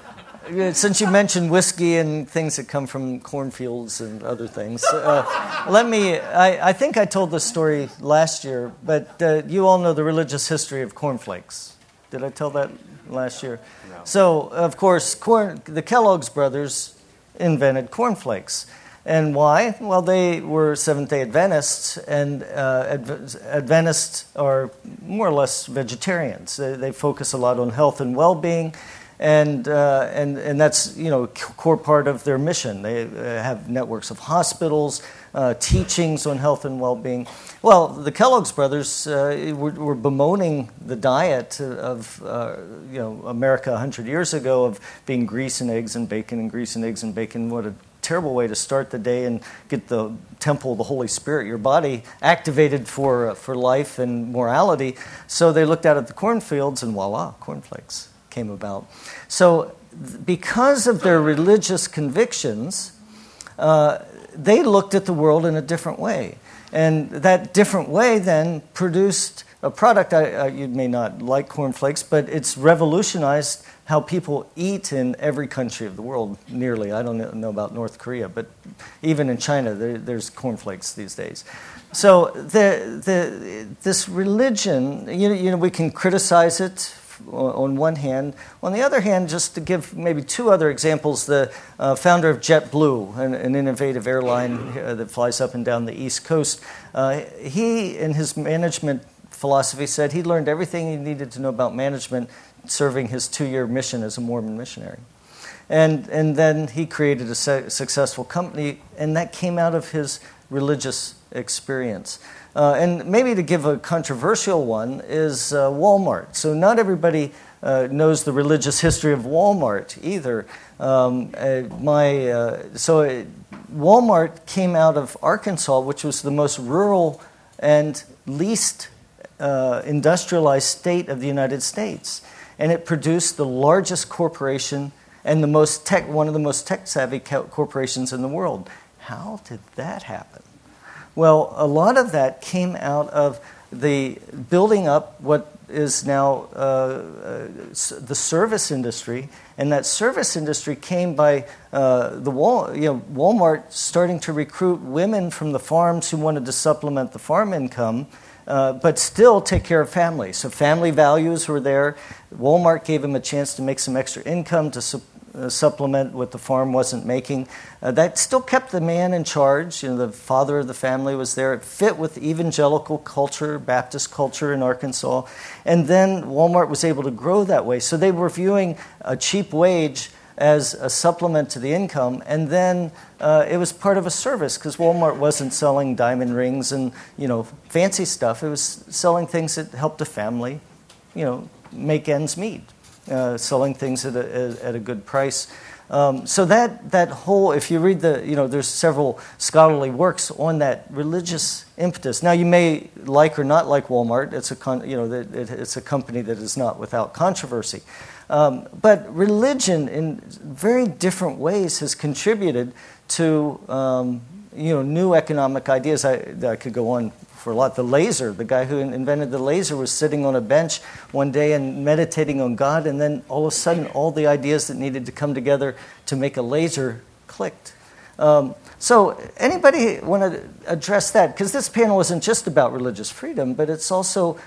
since you mentioned whiskey and things that come from cornfields and other things, uh, let me, I, I think I told this story last year, but uh, you all know the religious history of cornflakes. Did I tell that last year? No. So, of course, corn, the Kellogg's brothers invented cornflakes. And why? Well, they were Seventh-day Adventists, and uh, Adv- Adventists are more or less vegetarians. They, they focus a lot on health and well-being. And, uh, and and that's, you know, a core part of their mission. They uh, have networks of hospitals, uh, teachings on health and well-being. Well, the Kellogg's brothers uh, were, were bemoaning the diet of, uh, you know, America one hundred years ago of being grease and eggs and bacon and grease and eggs and bacon. What a terrible way to start the day and get the temple of the Holy Spirit, your body, activated for, uh, for life and morality. So they looked out at the cornfields and voila, cornflakes came about. So because of their religious convictions, uh, they looked at the world in a different way. And that different way then produced a product. I, I, you may not like cornflakes, but it's revolutionized how people eat in every country of the world, nearly. I don't know about North Korea, but even in China, there, there's cornflakes these days. So the, the, this religion, you know, you know, we can criticize it on one hand. On the other hand, just to give maybe two other examples, the uh, founder of JetBlue, an, an innovative airline uh, that flies up and down the East Coast, uh, he, in his management philosophy, said he learned everything he needed to know about management serving his two-year mission as a Mormon missionary. And, and then he created a su- successful company, and that came out of his religious experience. Uh, and maybe to give a controversial one is uh, Walmart. So not everybody uh, knows the religious history of Walmart either. Um, uh, my uh, so it, Walmart came out of Arkansas, which was the most rural and least uh, industrialized state of the United States, and it produced the largest corporation and the most tech, one of the most tech-savvy co- corporations in the world. How did that happen? Well, a lot of that came out of the building up what is now uh, uh, the service industry, and that service industry came by uh, the Wal- you know, Walmart starting to recruit women from the farms who wanted to supplement the farm income, uh, but still take care of families. So family values were there. Walmart gave them a chance to make some extra income to support Uh, supplement what the farm wasn't making. Uh, that still kept the man in charge. You know, the father of the family was there. It fit with evangelical culture, Baptist culture in Arkansas. And then Walmart was able to grow that way. So they were viewing a cheap wage as a supplement to the income, and then uh, it was part of a service because Walmart wasn't selling diamond rings and, you know, fancy stuff. It was selling things that helped a family, you know, make ends meet. Uh, selling things at a, at a good price. Um, so that that whole, if you read the, you know, there's several scholarly works on that religious impetus. Now you may like or not like Walmart. It's a con, you know, it, it's a company that is not without controversy. Um, but religion, in very different ways, has contributed to um, you know, new economic ideas. I, I could go on for a lot. The laser, the guy who invented the laser was sitting on a bench one day and meditating on God, and then all of a sudden all the ideas that needed to come together to make a laser clicked. Um, so anybody want to address that? Because this panel isn't just about religious freedom, but it's also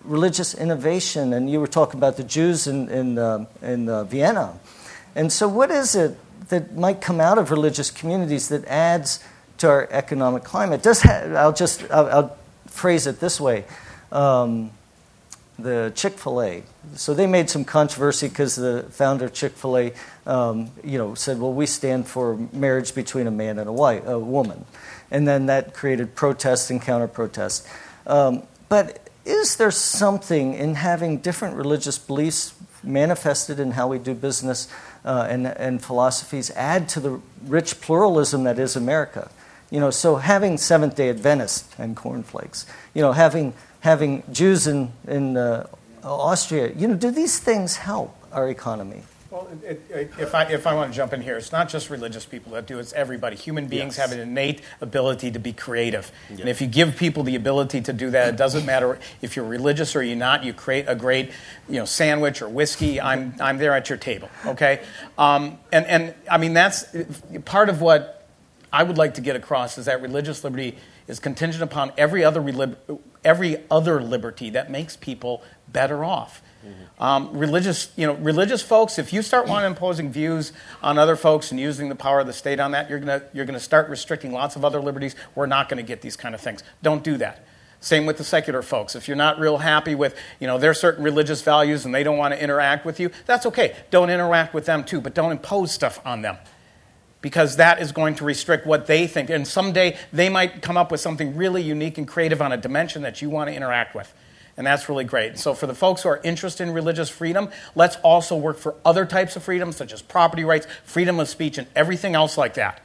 religious innovation, and you were talking about the Jews in in, uh, in uh, Vienna. And so what is it that might come out of religious communities that adds to our economic climate? Does ha- I'll just I'll, I'll phrase it this way. Um, the Chick-fil-A. So they made some controversy because the founder of Chick-fil-A um, you know, said, well, we stand for marriage between a man and a, wife, a woman. And then that created protests and counter-protests. Um, but is there something in having different religious beliefs manifested in how we do business uh, and, and philosophies add to the rich pluralism that is America? You know, so having Seventh-day Adventists and cornflakes, you know, having having Jews in, in uh, Austria, you know, do these things help our economy? Well, it, it, if I if I want to jump in here, it's not just religious people that do it, it's everybody. Human beings yes. have an innate ability to be creative. Yep. And if you give people the ability to do that, it doesn't matter if you're religious or you're not, you create a great, you know, sandwich or whiskey, I'm I'm there at your table, okay? Um, and, and, I mean, that's part of what I would like to get across is that religious liberty is contingent upon every other relib- every other liberty that makes people better off. Mm-hmm. Um, religious, you know, religious folks, if you start wanting imposing views on other folks and using the power of the state on that, you're gonna you're gonna start restricting lots of other liberties. We're not going to get these kind of things. Don't do that. Same with the secular folks. If you're not real happy with, you know, their certain religious values and they don't want to interact with you, that's okay. Don't interact with them too, but don't impose stuff on them. Because that is going to restrict what they think. And someday they might come up with something really unique and creative on a dimension that you want to interact with. And that's really great. So for the folks who are interested in religious freedom, let's also work for other types of freedom, such as property rights, freedom of speech, and everything else like that.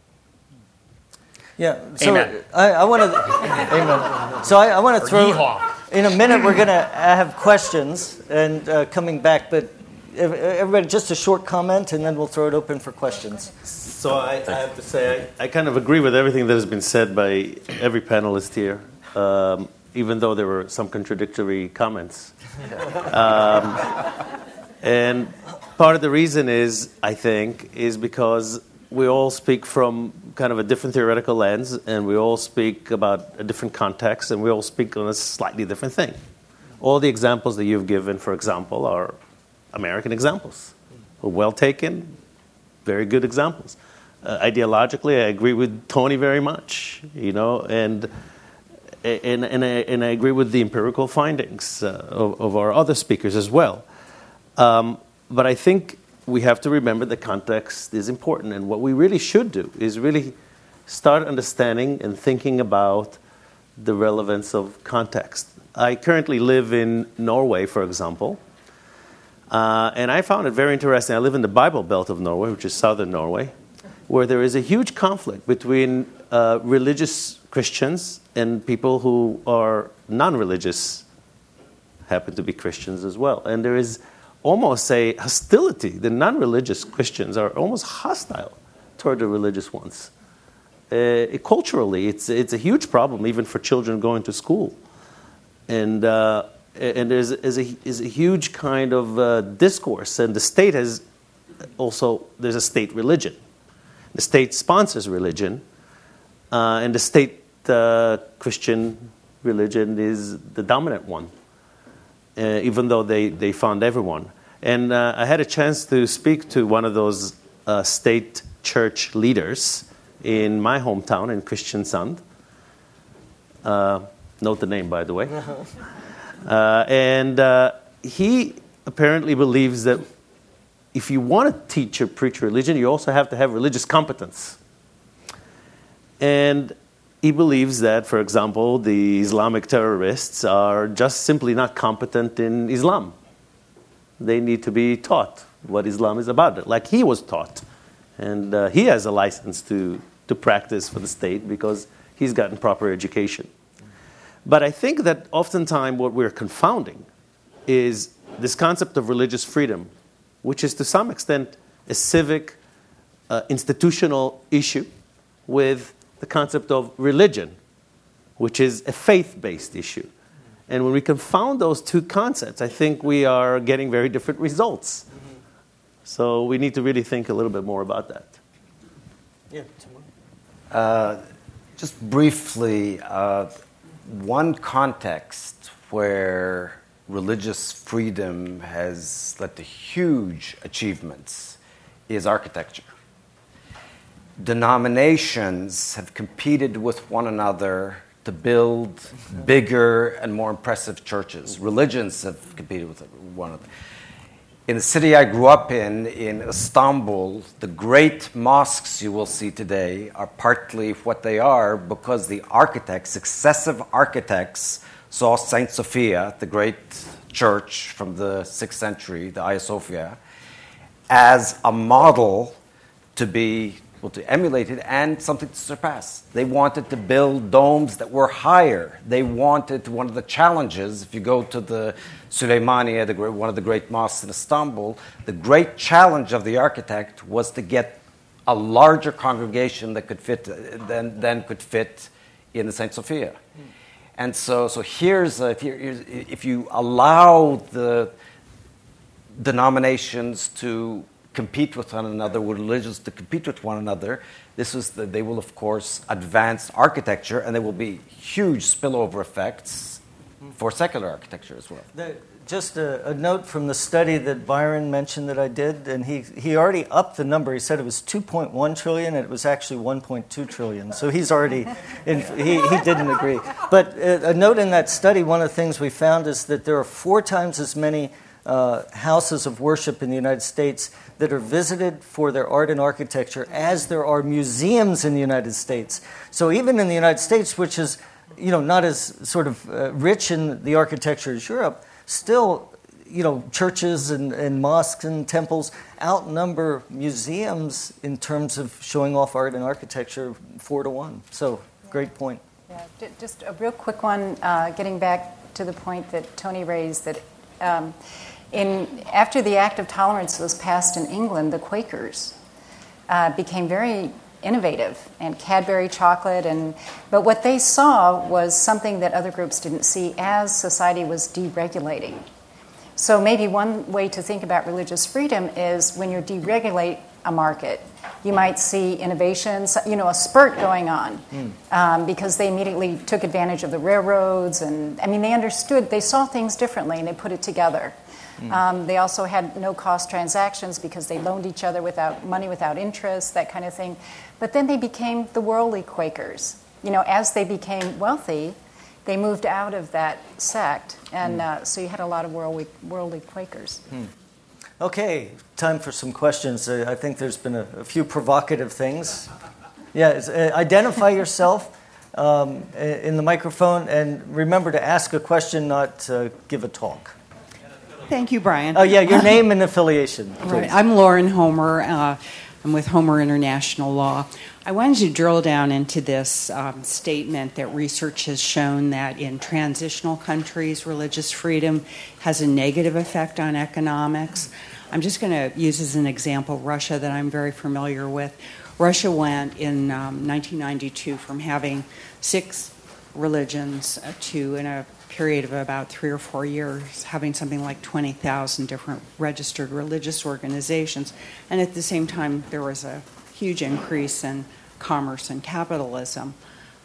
Yeah. So amen. I, I want to. Amen. So I, I want to throw. Yeehaw. In a minute, we're going to have questions and uh, coming back, but everybody, just a short comment, and then we'll throw it open for questions. So I, I have to say, I, I kind of agree with everything that has been said by every panelist here, um, even though there were some contradictory comments. Um, and part of the reason is, I think, is because we all speak from kind of a different theoretical lens, and we all speak about a different context, and we all speak on a slightly different thing. All the examples that you've given, for example, are American examples. Well taken, very good examples. Uh, ideologically, I agree with Tony very much, you know, and and and I, and I agree with the empirical findings uh, of, of our other speakers as well. Um, but I think we have to remember the context is important, and what we really should do is really start understanding and thinking about the relevance of context. I currently live in Norway, for example. Uh, and I found it very interesting. I live in the Bible Belt of Norway, which is southern Norway, where there is a huge conflict between uh, religious Christians and people who are non-religious, happen to be Christians as well. And there is almost a hostility. The non-religious Christians are almost hostile toward the religious ones. Uh, culturally, it's it's a huge problem, even for children going to school. And uh, And there's is a, is a huge kind of uh, discourse, and the state has also, there's a state religion. The state sponsors religion, uh, and the state uh, Christian religion is the dominant one, uh, even though they, they fund everyone. And uh, I had a chance to speak to one of those uh, state church leaders in my hometown in Kristiansand. Uh, note the name, by the way. Uh, and uh, he apparently believes that if you want to teach or preach religion, you also have to have religious competence. And he believes that, for example, the Islamic terrorists are just simply not competent in Islam. They need to be taught what Islam is about, like he was taught. And uh, he has a license to, to practice for the state because he's gotten proper education. But I think that oftentimes what we're confounding is this concept of religious freedom, which is to some extent a civic, uh, institutional issue, with the concept of religion, which is a faith-based issue. And when we confound those two concepts, I think we are getting very different results. Mm-hmm. So we need to really think a little bit more about that. Yeah. Uh, just briefly, uh, one context where religious freedom has led to huge achievements is architecture. Denominations have competed with one another to build bigger and more impressive churches. Religions have competed with one another. In the city I grew up in, in Istanbul, the great mosques you will see today are partly what they are because the architects, successive architects, saw Saint Sophia, the great church from the sixth century, the Hagia Sophia, as a model to be well, to emulate it and something to surpass. They wanted to build domes that were higher. They wanted one of the challenges, if you go to the Süleymaniye, the, one of the great mosques in Istanbul, the great challenge of the architect was to get a larger congregation that could fit than, than could fit in the Saint Sophia. Mm. And so, so here's, a, here, here's if you allow the denominations to compete with one another, with religions to compete with one another, this is the, they will, of course, advance architecture, and there will be huge spillover effects for secular architecture as well. The, just a, a note from the study that Byron mentioned that I did, and he, he already upped the number. He said it was two point one trillion, and it was actually one point two trillion. So he's already, in, he, he didn't agree. But a, a note in that study, one of the things we found is that there are four times as many uh, houses of worship in the United States that are visited for their art and architecture as there are museums in the United States. So even in the United States, which is, you know, not as sort of uh, rich in the architecture as Europe, still, you know, churches and, and mosques and temples outnumber museums in terms of showing off art and architecture four to one. So, great point. Yeah, just a real quick one, uh, getting back to the point that Tony raised, that um, In, after the Act of Tolerance was passed in England, the Quakers uh, became very innovative, and Cadbury chocolate, and but what they saw was something that other groups didn't see as society was deregulating. So maybe one way to think about religious freedom is when you deregulate a market, you might see innovations, you know, a spurt going on, mm. um, because they immediately took advantage of the railroads, and I mean, they understood, they saw things differently, and they put it together. Um, they also had no-cost transactions because they loaned each other without money, without interest, that kind of thing. But then they became the worldly Quakers. You know, as they became wealthy, they moved out of that sect, and uh, so you had a lot of worldly, worldly Quakers. Hmm. Okay, time for some questions. Uh, I think there's been a, a few provocative things. Yeah, uh, identify yourself um, in the microphone, and remember to ask a question, not uh, give a talk. Thank you, Brian. Oh, yeah, your name and affiliation, please. Right. I'm Lauren Homer. Uh, I'm with Homer International Law. I wanted to drill down into this um, statement that research has shown that in transitional countries, religious freedom has a negative effect on economics. I'm just going to use as an example Russia that I'm very familiar with. Russia went in um, nineteen ninety-two from having six religions to, in a period of about three or four years, having something like twenty thousand different registered religious organizations. And at the same time, there was a huge increase in commerce and capitalism.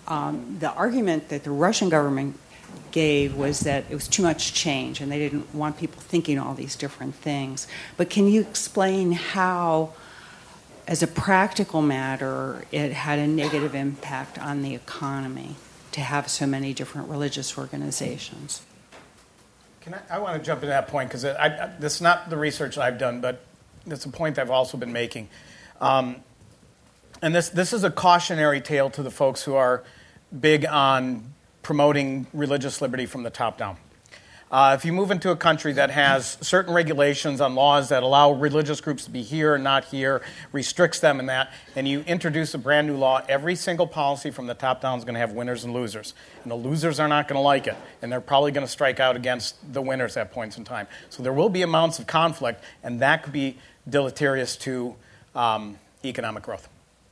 Um, the argument that the Russian government gave was that it was too much change and they didn't want people thinking all these different things. But can you explain how, as a practical matter, it had a negative impact on the economy to have so many different religious organizations? Can I, I want to jump into that point because this is not the research I've done, but it's a point I've also been making. Um, and this, this is a cautionary tale to the folks who are big on promoting religious liberty from the top down. Uh, if you move into a country that has certain regulations on laws that allow religious groups to be here and not here, restricts them in that, and you introduce a brand new law, every single policy from the top down is going to have winners and losers. And the losers are not going to like it, and they're probably going to strike out against the winners at points in time. So there will be amounts of conflict, and that could be deleterious to um, economic growth.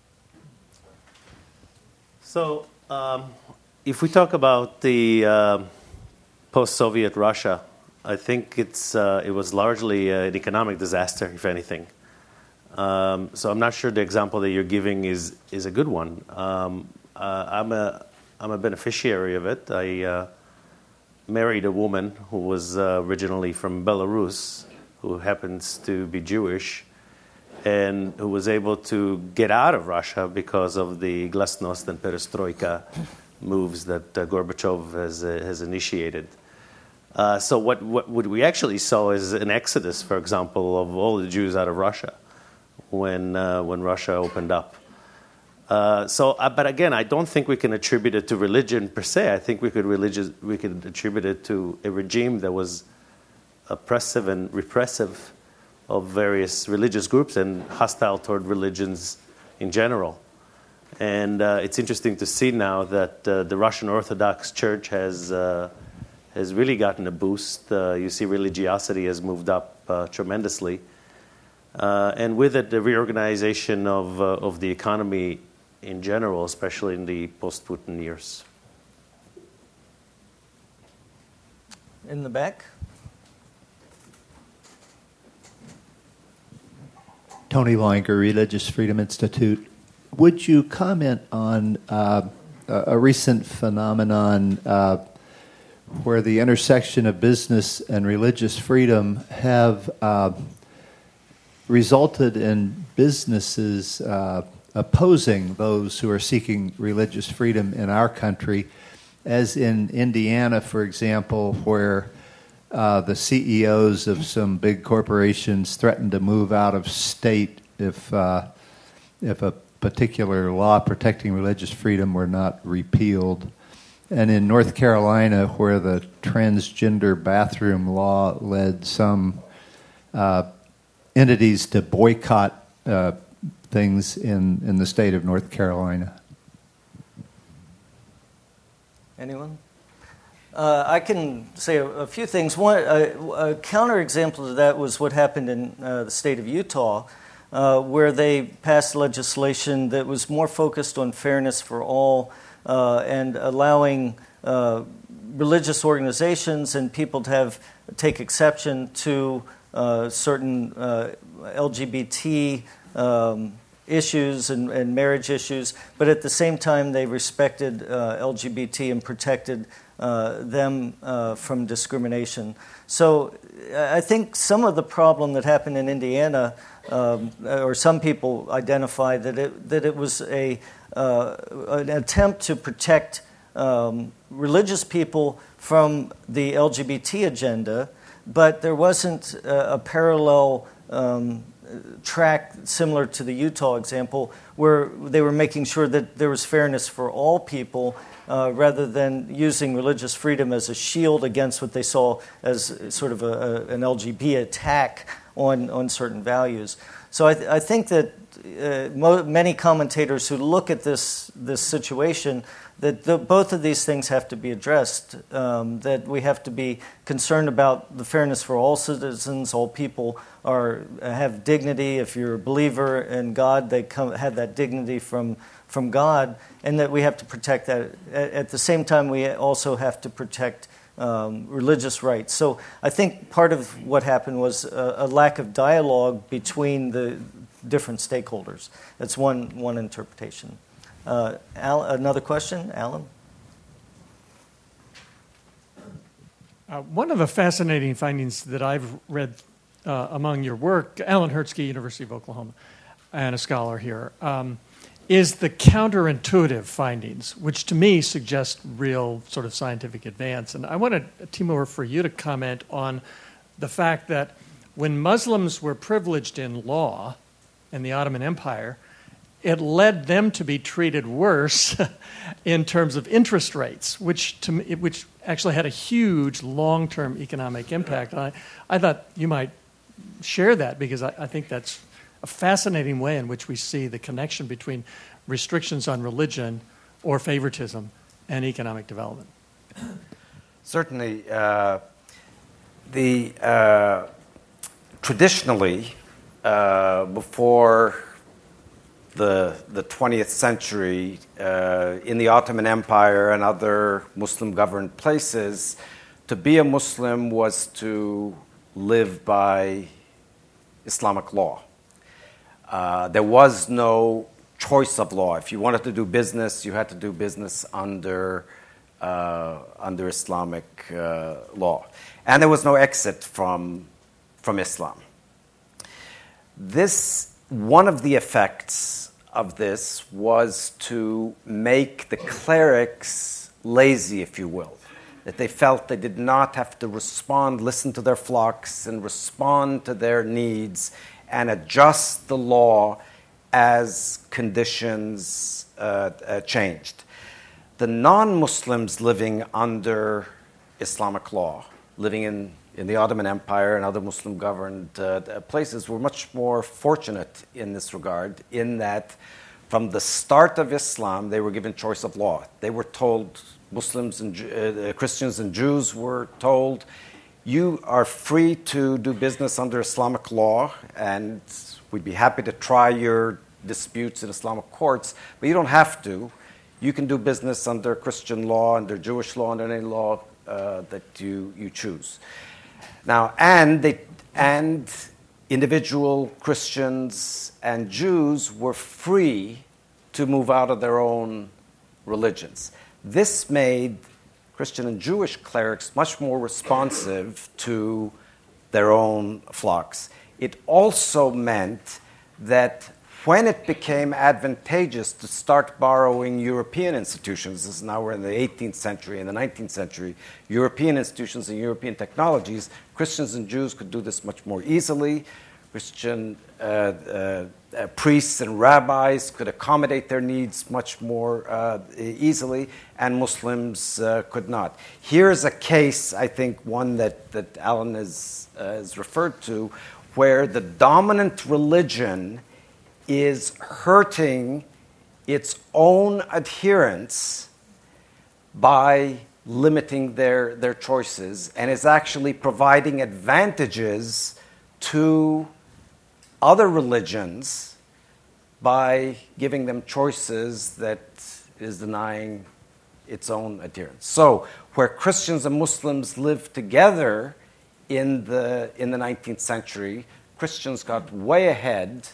So um, if we talk about the Uh, post-Soviet Russia, I think it's uh, it was largely uh, an economic disaster, if anything. Um, so I'm not sure the example that you're giving is is a good one. Um, uh, I'm a I'm a beneficiary of it. I uh, married a woman who was uh, originally from Belarus, who happens to be Jewish, and who was able to get out of Russia because of the glasnost and perestroika moves that uh, Gorbachev has, uh, has initiated. Uh, so what, what, what we actually saw is an exodus, for example, of all the Jews out of Russia when, uh, when Russia opened up. Uh, so, uh, but again, I don't think we can attribute it to religion per se. I think we could, religious, we could attribute it to a regime that was oppressive and repressive of various religious groups and hostile toward religions in general. And uh, it's interesting to see now that uh, the Russian Orthodox Church has uh, has really gotten a boost. Uh, you see religiosity has moved up uh, tremendously. Uh, and with it, the reorganization of, uh, of the economy in general, especially in the post-Putin years. In the back. Tony Loinger, Religious Freedom Institute. Would you comment on uh, a recent phenomenon uh, where the intersection of business and religious freedom have uh, resulted in businesses uh, opposing those who are seeking religious freedom in our country, as in Indiana, for example, where uh, the C E Os of some big corporations threatened to move out of state if uh, if a particular law protecting religious freedom were not repealed. And in North Carolina, where the transgender bathroom law led some uh, entities to boycott uh, things in, in the state of North Carolina. Anyone? Uh, I can say a, a few things. One, a, a counterexample to that was what happened in uh, the state of Utah, uh, where they passed legislation that was more focused on fairness for all uh, and allowing uh, religious organizations and people to have take exception to uh, certain uh, L G B T um, issues and, and marriage issues, but at the same time they respected uh, L G B T and protected uh, them uh, from discrimination. So I think some of the problem that happened in Indiana, um, or some people identified that it that it was a uh, an attempt to protect um, religious people from the L G B T agenda, but there wasn't a, a parallel um, track similar to the Utah example, where they were making sure that there was fairness for all people, uh, rather than using religious freedom as a shield against what they saw as sort of a, a, an L G B T attack on, on certain values. So I, th- I think that uh, mo- many commentators who look at this this situation, that the, both of these things have to be addressed, um, that we have to be concerned about the fairness for all citizens. All people are have dignity. If you're a believer in God, they come, have that dignity from, from God, and that we have to protect that. At, at the same time, we also have to protect um, religious rights. So I think part of what happened was a, a lack of dialogue between the different stakeholders. That's one, one interpretation. Uh, Al, another question, Alan? Uh, one of the fascinating findings that I've read uh, among your work, Alan Hertzke, University of Oklahoma, and a scholar here, um, is the counterintuitive findings, which to me suggest real sort of scientific advance. And I wanted, Timur, for you to comment on the fact that when Muslims were privileged in law in the Ottoman Empire, it led them to be treated worse in terms of interest rates, which to me, which actually had a huge long-term economic impact. And I, I thought you might share that, because I, I think that's a fascinating way in which we see the connection between restrictions on religion or favoritism and economic development. Certainly, uh, the uh, traditionally uh, before the the twentieth century, uh, in the Ottoman Empire and other Muslim-governed places, to be a Muslim was to live by Islamic law. Uh, there was no choice of law. If you wanted to do business, you had to do business under uh, uh, under Islamic uh, law. And there was no exit from, from Islam. This, one of the effects of this was to make the clerics lazy, if you will. That they felt they did not have to respond, listen to their flocks, and respond to their needs, and adjust the law as conditions uh, uh, changed. The non-Muslims living under Islamic law, living in, in the Ottoman Empire and other Muslim-governed uh, places, were much more fortunate in this regard, in that from the start of Islam, they were given choice of law. They were told, Muslims and uh, Christians and Jews were told, you are free to do business under Islamic law, and we'd be happy to try your disputes in Islamic courts, but you don't have to. You can do business under Christian law, under Jewish law, under any law uh, that you, you choose. Now, and they, and individual Christians and Jews were free to move out of their own religions. This made Christian and Jewish clerics much more responsive to their own flocks. It also meant that when it became advantageous to start borrowing European institutions, this is now we're in the eighteenth century and the nineteenth century, European institutions and European technologies, Christians and Jews could do this much more easily. Christian uh, uh, uh, priests and rabbis could accommodate their needs much more uh, easily, and Muslims uh, could not. Here's a case, I think, one that, that Alan has, uh, has referred to, where the dominant religion is hurting its own adherents by limiting their, their choices, and is actually providing advantages to other religions by giving them choices that is denying its own adherents. So, where Christians and Muslims lived together in the, in the nineteenth century, Christians got way ahead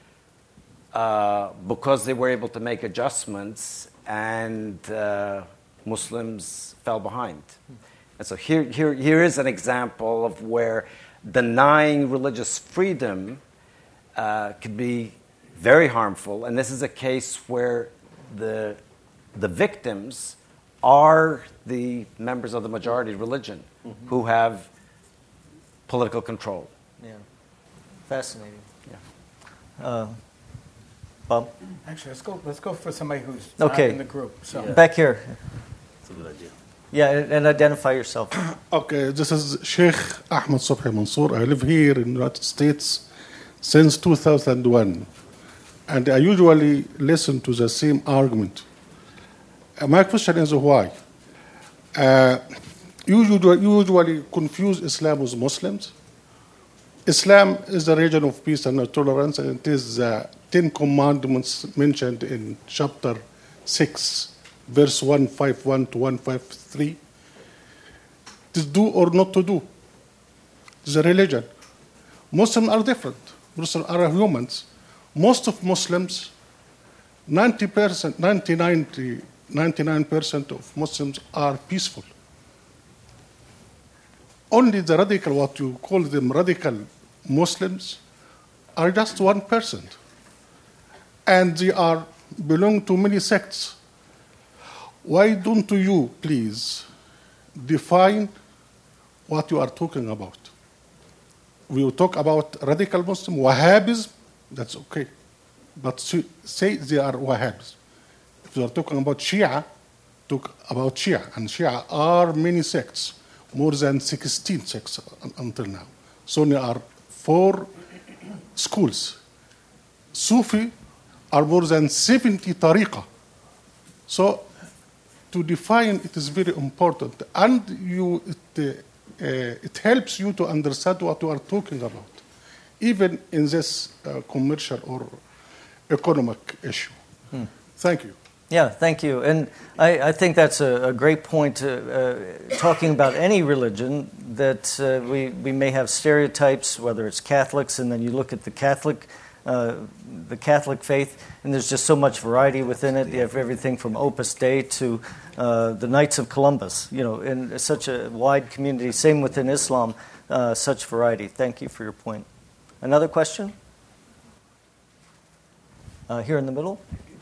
Uh, because they were able to make adjustments, and uh, Muslims fell behind. And so here, here, here is an example of where denying religious freedom uh, could be very harmful. And this is a case where the, the victims are the members of the majority religion mm-hmm. who have political control. Yeah, fascinating. Yeah. Uh, Bob? Actually, let's go. Let's go for somebody who's okay. not in the group. So yeah. Back here. That's a good idea. Yeah, and, and identify yourself. Okay, this is Sheikh Ahmed Subhi Mansour. I live here in the United States since two thousand one, and I usually listen to the same argument. Uh, my question is why? Uh, you usually, usually confuse Islam with Muslims. Islam is the religion of peace and tolerance, and it is the Ten Commandments mentioned in chapter six, verse one fifty-one to one fifty-three. To do or not to do. It's a religion. Muslims are different. Muslims are humans. Most of Muslims, ninety percent, ninety-nine, ninety-nine percent of Muslims are peaceful. Only the radical, what you call them radical Muslims, are just one percent. And they are belong to many sects. Why don't you, please, define what you are talking about? We will talk about radical Muslim, Wahhabism, that's okay. But say they are Wahhabis. If you are talking about Shia, talk about Shia. And Shia are many sects, more than sixteen sects until now. So there are four schools. Sufi are more than seventy tariqah. So to define it is very important. And you, it, uh, it helps you to understand what you are talking about, even in this uh, commercial or economic issue. Hmm. Thank you. Yeah, thank you. And I, I think that's a, a great point, uh, uh, talking about any religion, that uh, we, we may have stereotypes, whether it's Catholics, and then you look at the Catholic uh, the Catholic faith, and there's just so much variety within it. You have everything from Opus Dei to uh, the Knights of Columbus, you know, in such a wide community. Same within Islam, uh, such variety. Thank you for your point. Another question? Uh, here in the middle.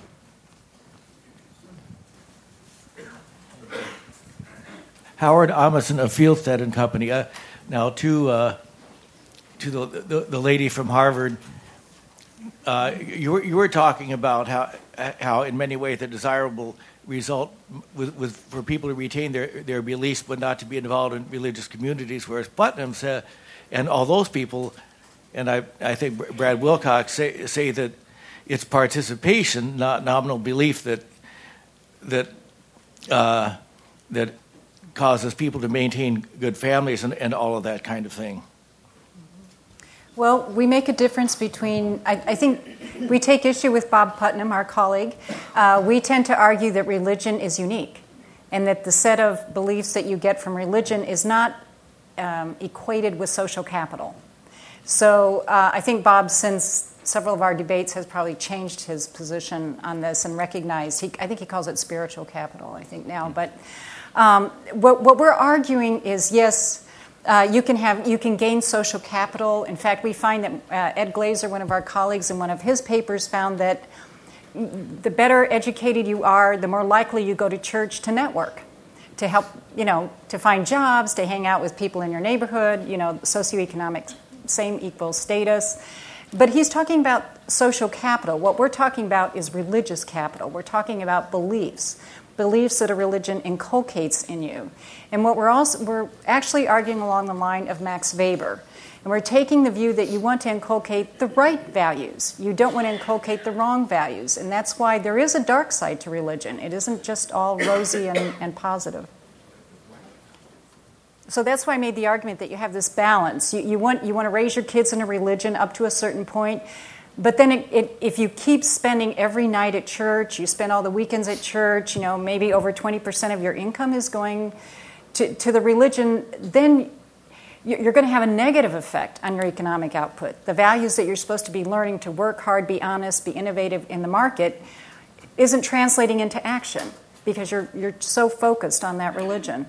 Howard Amundsen of Fieldstead and Company. Uh, now, to uh, to the, the the lady from Harvard, uh, you were you were talking about how how in many ways the desirable result with, with for people to retain their their beliefs but not to be involved in religious communities, whereas Putnam said, and all those people, and I I think Brad Wilcox say say that it's participation, not nominal belief, that that uh, that causes people to maintain good families and, and all of that kind of thing. Well, we make a difference between, I, I think we take issue with Bob Putnam, our colleague. Uh, we tend to argue that religion is unique and that the set of beliefs that you get from religion is not um, equated with social capital. So uh, I think Bob, since several of our debates, has probably changed his position on this and recognized, he, I think he calls it spiritual capital, I think now, but Um, what, what we're arguing is, yes, uh, you can have you can gain social capital. In fact, we find that uh, Ed Glazer, one of our colleagues, in one of his papers found that the better educated you are, the more likely you go to church to network, to help, you know, to find jobs, to hang out with people in your neighborhood, you know, socioeconomic, same equals status. But he's talking about social capital. What we're talking about is religious capital. We're talking about beliefs. Beliefs that a religion inculcates in you. And what we're also we're actually arguing along the line of Max Weber. And we're taking the view that you want to inculcate the right values. You don't want to inculcate the wrong values. And that's why there is a dark side to religion. It isn't just all rosy and, and positive. So that's why I made the argument that you have this balance. You, you want you want to raise your kids in a religion up to a certain point. But then it, it, if you keep spending every night at church, you spend all the weekends at church, you know, maybe over twenty percent of your income is going to, to the religion, then you're going to have a negative effect on your economic output. The values that you're supposed to be learning to work hard, be honest, be innovative in the market isn't translating into action because you're you're so focused on that religion.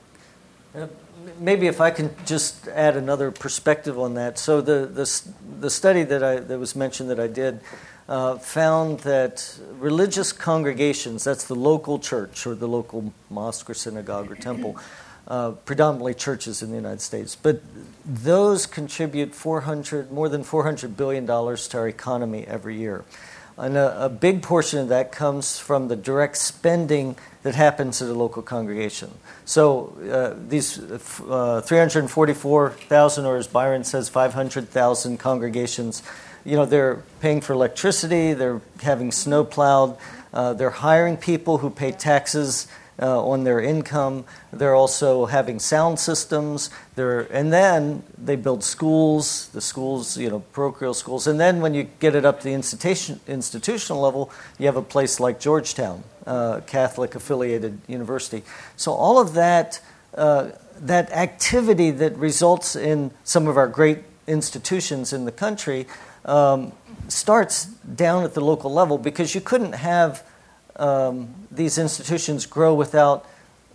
Uh, maybe if I can just add another perspective on that. So the the, the study that I that was mentioned that I did uh, found that religious congregations, that's the local church or the local mosque or synagogue or temple, uh, predominantly churches in the United States, but those contribute four hundred more than four hundred billion dollars to our economy every year. And a, a big portion of that comes from the direct spending that happens at a local congregation. So uh, these uh, three hundred forty-four thousand, or as Byron says, five hundred thousand congregations, you know, they're paying for electricity, they're having snow plowed, uh, they're hiring people who pay taxes uh, on their income. They're also having sound systems. They're, and then they build schools, the schools, you know, parochial schools. And then when you get it up to the institution, institutional level, you have a place like Georgetown, uh, Catholic-affiliated university. So all of that, uh, that activity that results in some of our great institutions in the country um, starts down at the local level, because you couldn't have um, these institutions grow without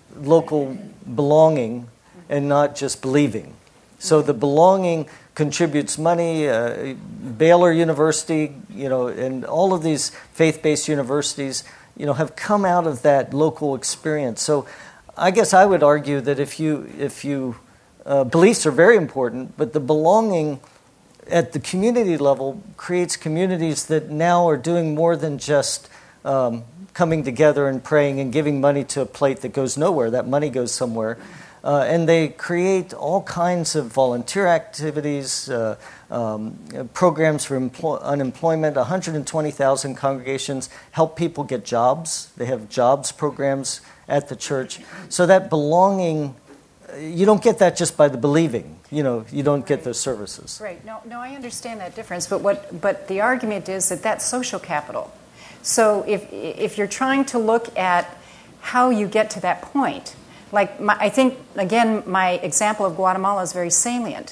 local belonging and not just believing. So the belonging contributes money. Uh, Baylor University, you know, and all of these faith-based universities, you know, have come out of that local experience. So I guess I would argue that if you, if you, uh, beliefs are very important, but the belonging at the community level creates communities that now are doing more than just um, coming together and praying and giving money to a plate that goes nowhere. That money goes somewhere. Uh, and they create all kinds of volunteer activities, uh, um, programs for employ- unemployment. one hundred twenty thousand congregations help people get jobs. They have jobs programs at the church. So that belonging, you don't get that just by the believing. You know, you don't get those services. Right. No, no, I understand that difference. But what, but the argument is that that's social capital. So if if you're trying to look at how you get to that point, like my, I think, again, my example of Guatemala is very salient.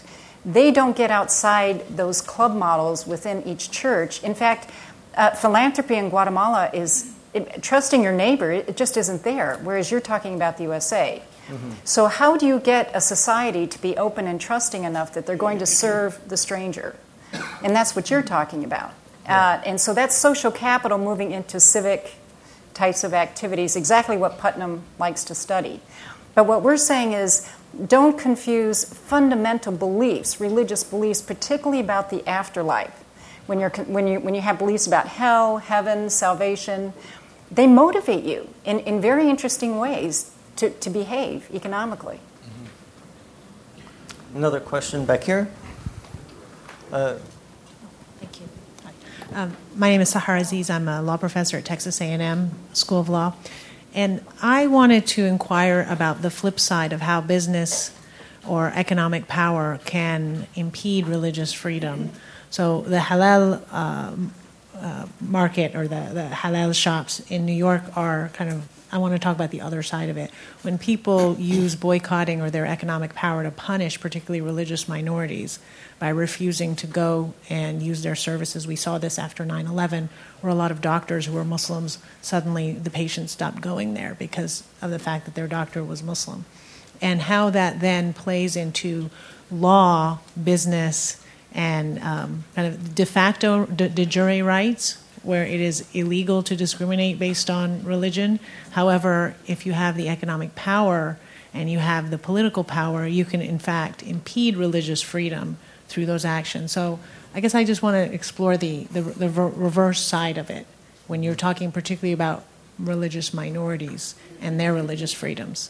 they don't get outside those club models within each church. In fact, uh, philanthropy in Guatemala is it, trusting your neighbor. It, it just isn't there, whereas you're talking about the U S A. Mm-hmm. So how do you get a society to be open and trusting enough that they're going to serve the stranger? And that's what you're talking about. Uh, and so that's social capital moving into civic types of activities, exactly what Putnam likes to study. But what we're saying is don't confuse fundamental beliefs, religious beliefs, particularly about the afterlife. When, you're, when, you, when you have beliefs about hell, heaven, salvation, they motivate you in, in very interesting ways to, to behave economically. Mm-hmm. Another question back here. Uh, Thank you. Um, my name is Sahar Aziz. I'm a law professor at Texas A and M School of Law. And I wanted to inquire about the flip side of how business or economic power can impede religious freedom. So the halal uh, uh, market or the, the halal shops in New York are kind of, I want to talk about the other side of it. When people use boycotting or their economic power to punish particularly religious minorities by refusing to go and use their services. We saw this after nine eleven, where a lot of doctors who were Muslims, suddenly the patients stopped going there because of the fact that their doctor was Muslim. And how that then plays into law, business, and um, kind of de facto, de, de jure rights, where it is illegal to discriminate based on religion. However, if you have the economic power and you have the political power, you can in fact impede religious freedom through those actions. So I guess I just want to explore the, the, the reverse side of it when you're talking particularly about religious minorities and their religious freedoms.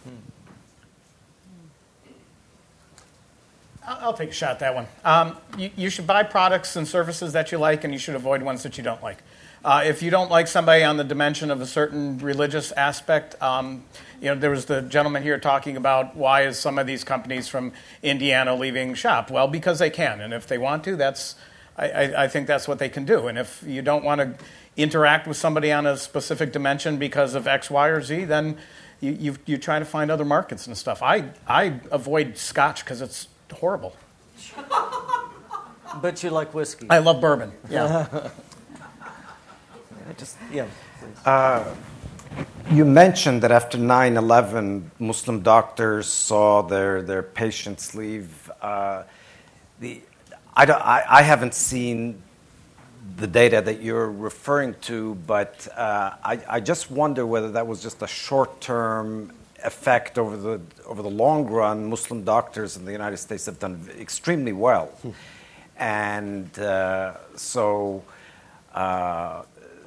I'll take a shot at that one. Um, you, you should buy products and services that you like, and you should avoid ones that you don't like. Uh, if you don't like somebody on the dimension of a certain religious aspect, um, you know, there was the gentleman here talking about why is some of these companies from Indiana leaving shop? Well, because they can, and if they want to, that's I, I, I think that's what they can do. And if you don't want to interact with somebody on a specific dimension because of X, Y, or Z, then you you, you try to find other markets and stuff. I I avoid Scotch because it's horrible. But you like whiskey. I love bourbon. Yeah. Just yeah. Uh, you mentioned that after nine eleven, Muslim doctors saw their their patients leave. Uh, the I, don't, I I haven't seen the data that you're referring to, but uh, I I just wonder whether that was just a short-term effect over the over the long run. Muslim doctors in the United States have done extremely well, hmm. and uh, so. Uh,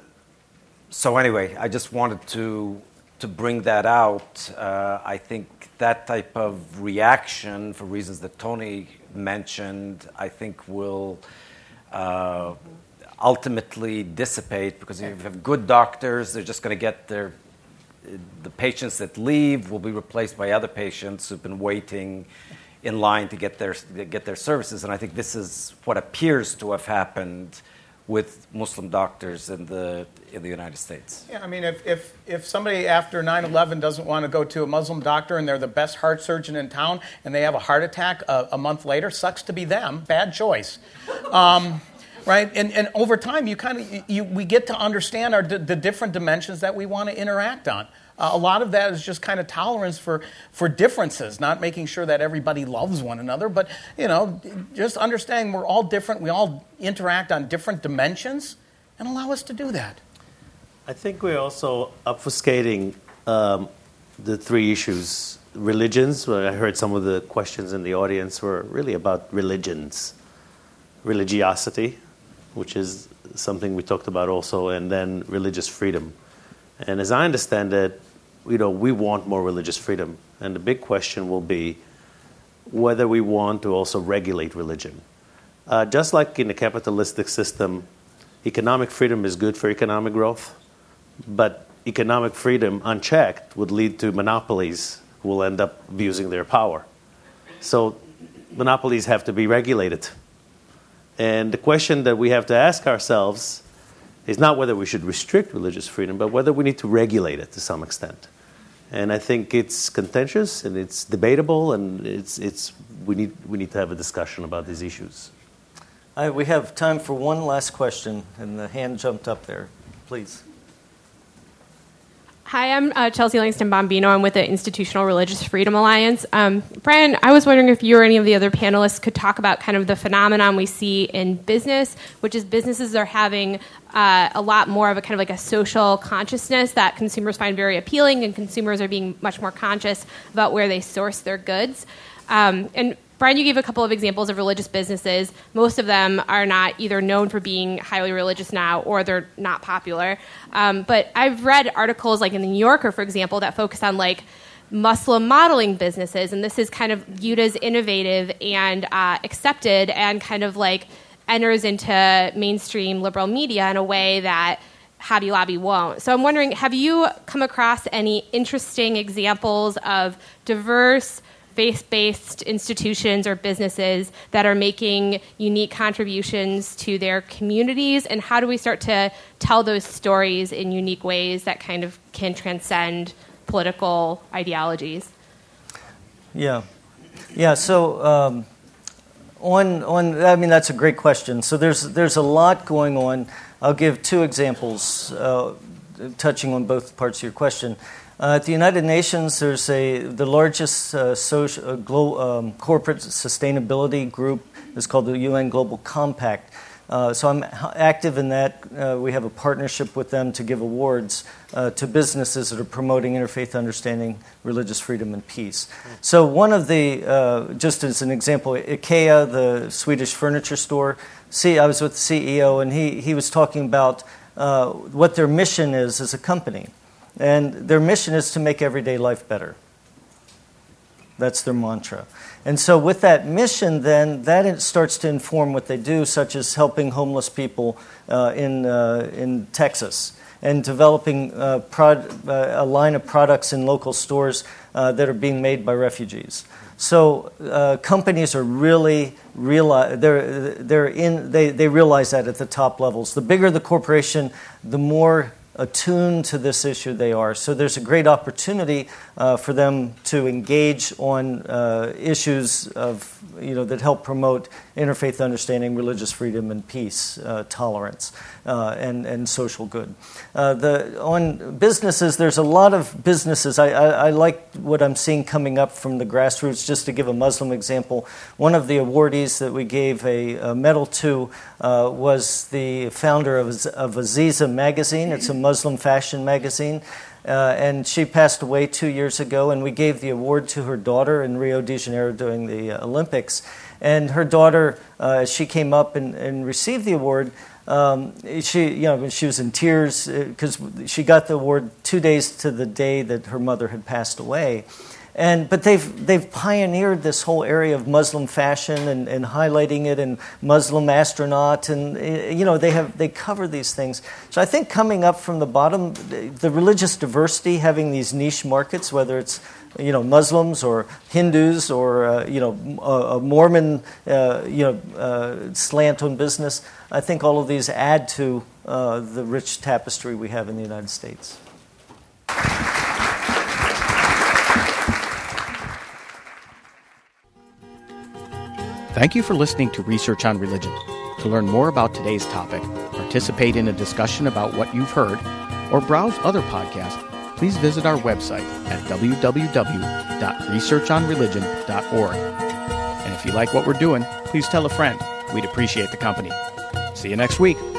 So anyway, I just wanted to to bring that out. Uh, I think that type of reaction, for reasons that Tony mentioned, I think will uh, ultimately dissipate, because if you have good doctors, they're just going to get their the patients that leave will be replaced by other patients who've been waiting in line to get their get their services. And I think this is what appears to have happened with Muslim doctors in the in the United States. Yeah, I mean, if if, if somebody after nine eleven doesn't want to go to a Muslim doctor and they're the best heart surgeon in town and they have a heart attack a, a month later, sucks to be them. Bad choice. Um, right? And and over time, you kind of you we get to understand our the different dimensions that we want to interact on. Uh, a lot of that is just kind of tolerance for, for differences, not making sure that everybody loves one another, but, you know, just understanding we're all different, we all interact on different dimensions, and allow us to do that. I think we're also obfuscating um, the three issues. Religions, well, I heard some of the questions in the audience were really about religions. Religiosity, which is something we talked about also, and then religious freedom. And as I understand it, you know, we want more religious freedom. And the big question will be whether we want to also regulate religion. Uh, just like in a capitalistic system, economic freedom is good for economic growth, but economic freedom unchecked would lead to monopolies who will end up abusing their power. So monopolies have to be regulated. And the question that we have to ask ourselves is not whether we should restrict religious freedom, but whether we need to regulate it to some extent. And I think it's contentious and it's debatable, and it's it's we need we need to have a discussion about these issues. I, we have time for one last question, and the hand jumped up there. Please. Hi, I'm uh, Chelsea Langston Bombino. I'm with the Institutional Religious Freedom Alliance. Um, Brian, I was wondering if you or any of the other panelists could talk about kind of the phenomenon we see in business, which is businesses are having uh, a lot more of a kind of like a social consciousness that consumers find very appealing, and consumers are being much more conscious about where they source their goods. Um, and Brian, you gave a couple of examples of religious businesses. Most of them are not either known for being highly religious now, or they're not popular. Um, but I've read articles like in the New Yorker, for example, that focus on like Muslim modeling businesses, and this is kind of viewed as innovative and uh, accepted, and kind of like enters into mainstream liberal media in a way that Hobby Lobby won't. So I'm wondering, have you come across any interesting examples of diverse faith-based institutions or businesses that are making unique contributions to their communities, and how do we start to tell those stories in unique ways that kind of can transcend political ideologies? Yeah, yeah. So um, on on, I mean, that's a great question. So there's there's a lot going on. I'll give two examples uh, touching on both parts of your question. Uh, at the United Nations, there's a the largest uh, social, uh, glo- um, corporate sustainability group is called the U N Global Compact. Uh, so I'm active in that. Uh, we have a partnership with them to give awards uh, to businesses that are promoting interfaith understanding, religious freedom, and peace. So one of the, uh, just as an example, IKEA, the Swedish furniture store. See, I was with the C E O, and he he was talking about uh, what their mission is as a company. And their mission is to make everyday life better. That's their mantra. And so with that mission, then, that starts to inform what they do, such as helping homeless people uh, in uh, in Texas, and developing uh, prod, uh, a line of products in local stores uh, that are being made by refugees. So uh, companies are really realize they're they're in they they realize that at the top levels. The bigger the corporation, the more attuned to this issue they are. So there's a great opportunity uh, for them to engage on uh, issues of, you know, that help promote interfaith understanding, religious freedom, and peace, uh, tolerance, uh, and and social good. Uh, the on businesses, there's a lot of businesses. I, I, I like what I'm seeing coming up from the grassroots. Just to give a Muslim example, one of the awardees that we gave a, a medal to uh, was the founder of, of Aziza magazine. It's a Muslim fashion magazine. Uh, and she passed away two years ago, and we gave the award to her daughter in Rio de Janeiro during the uh, Olympics. And her daughter, uh, as she came up and, and received the award, um, she, you know, she was in tears because she got the award two days to the day that her mother had passed away. And but they've they've pioneered this whole area of Muslim fashion and, and highlighting it, and Muslim astronaut, and you know they have they cover these things. So I think coming up from the bottom, the religious diversity, having these niche markets, whether it's you know Muslims or Hindus or uh, you know a, a Mormon uh, you know uh, slant on business, I think all of these add to uh, the rich tapestry we have in the United States. Thank you for listening to Research on Religion. To learn more about today's topic, participate in a discussion about what you've heard, or browse other podcasts, please visit our website at w w w dot research on religion dot org. And if you like what we're doing, please tell a friend. We'd appreciate the company. See you next week.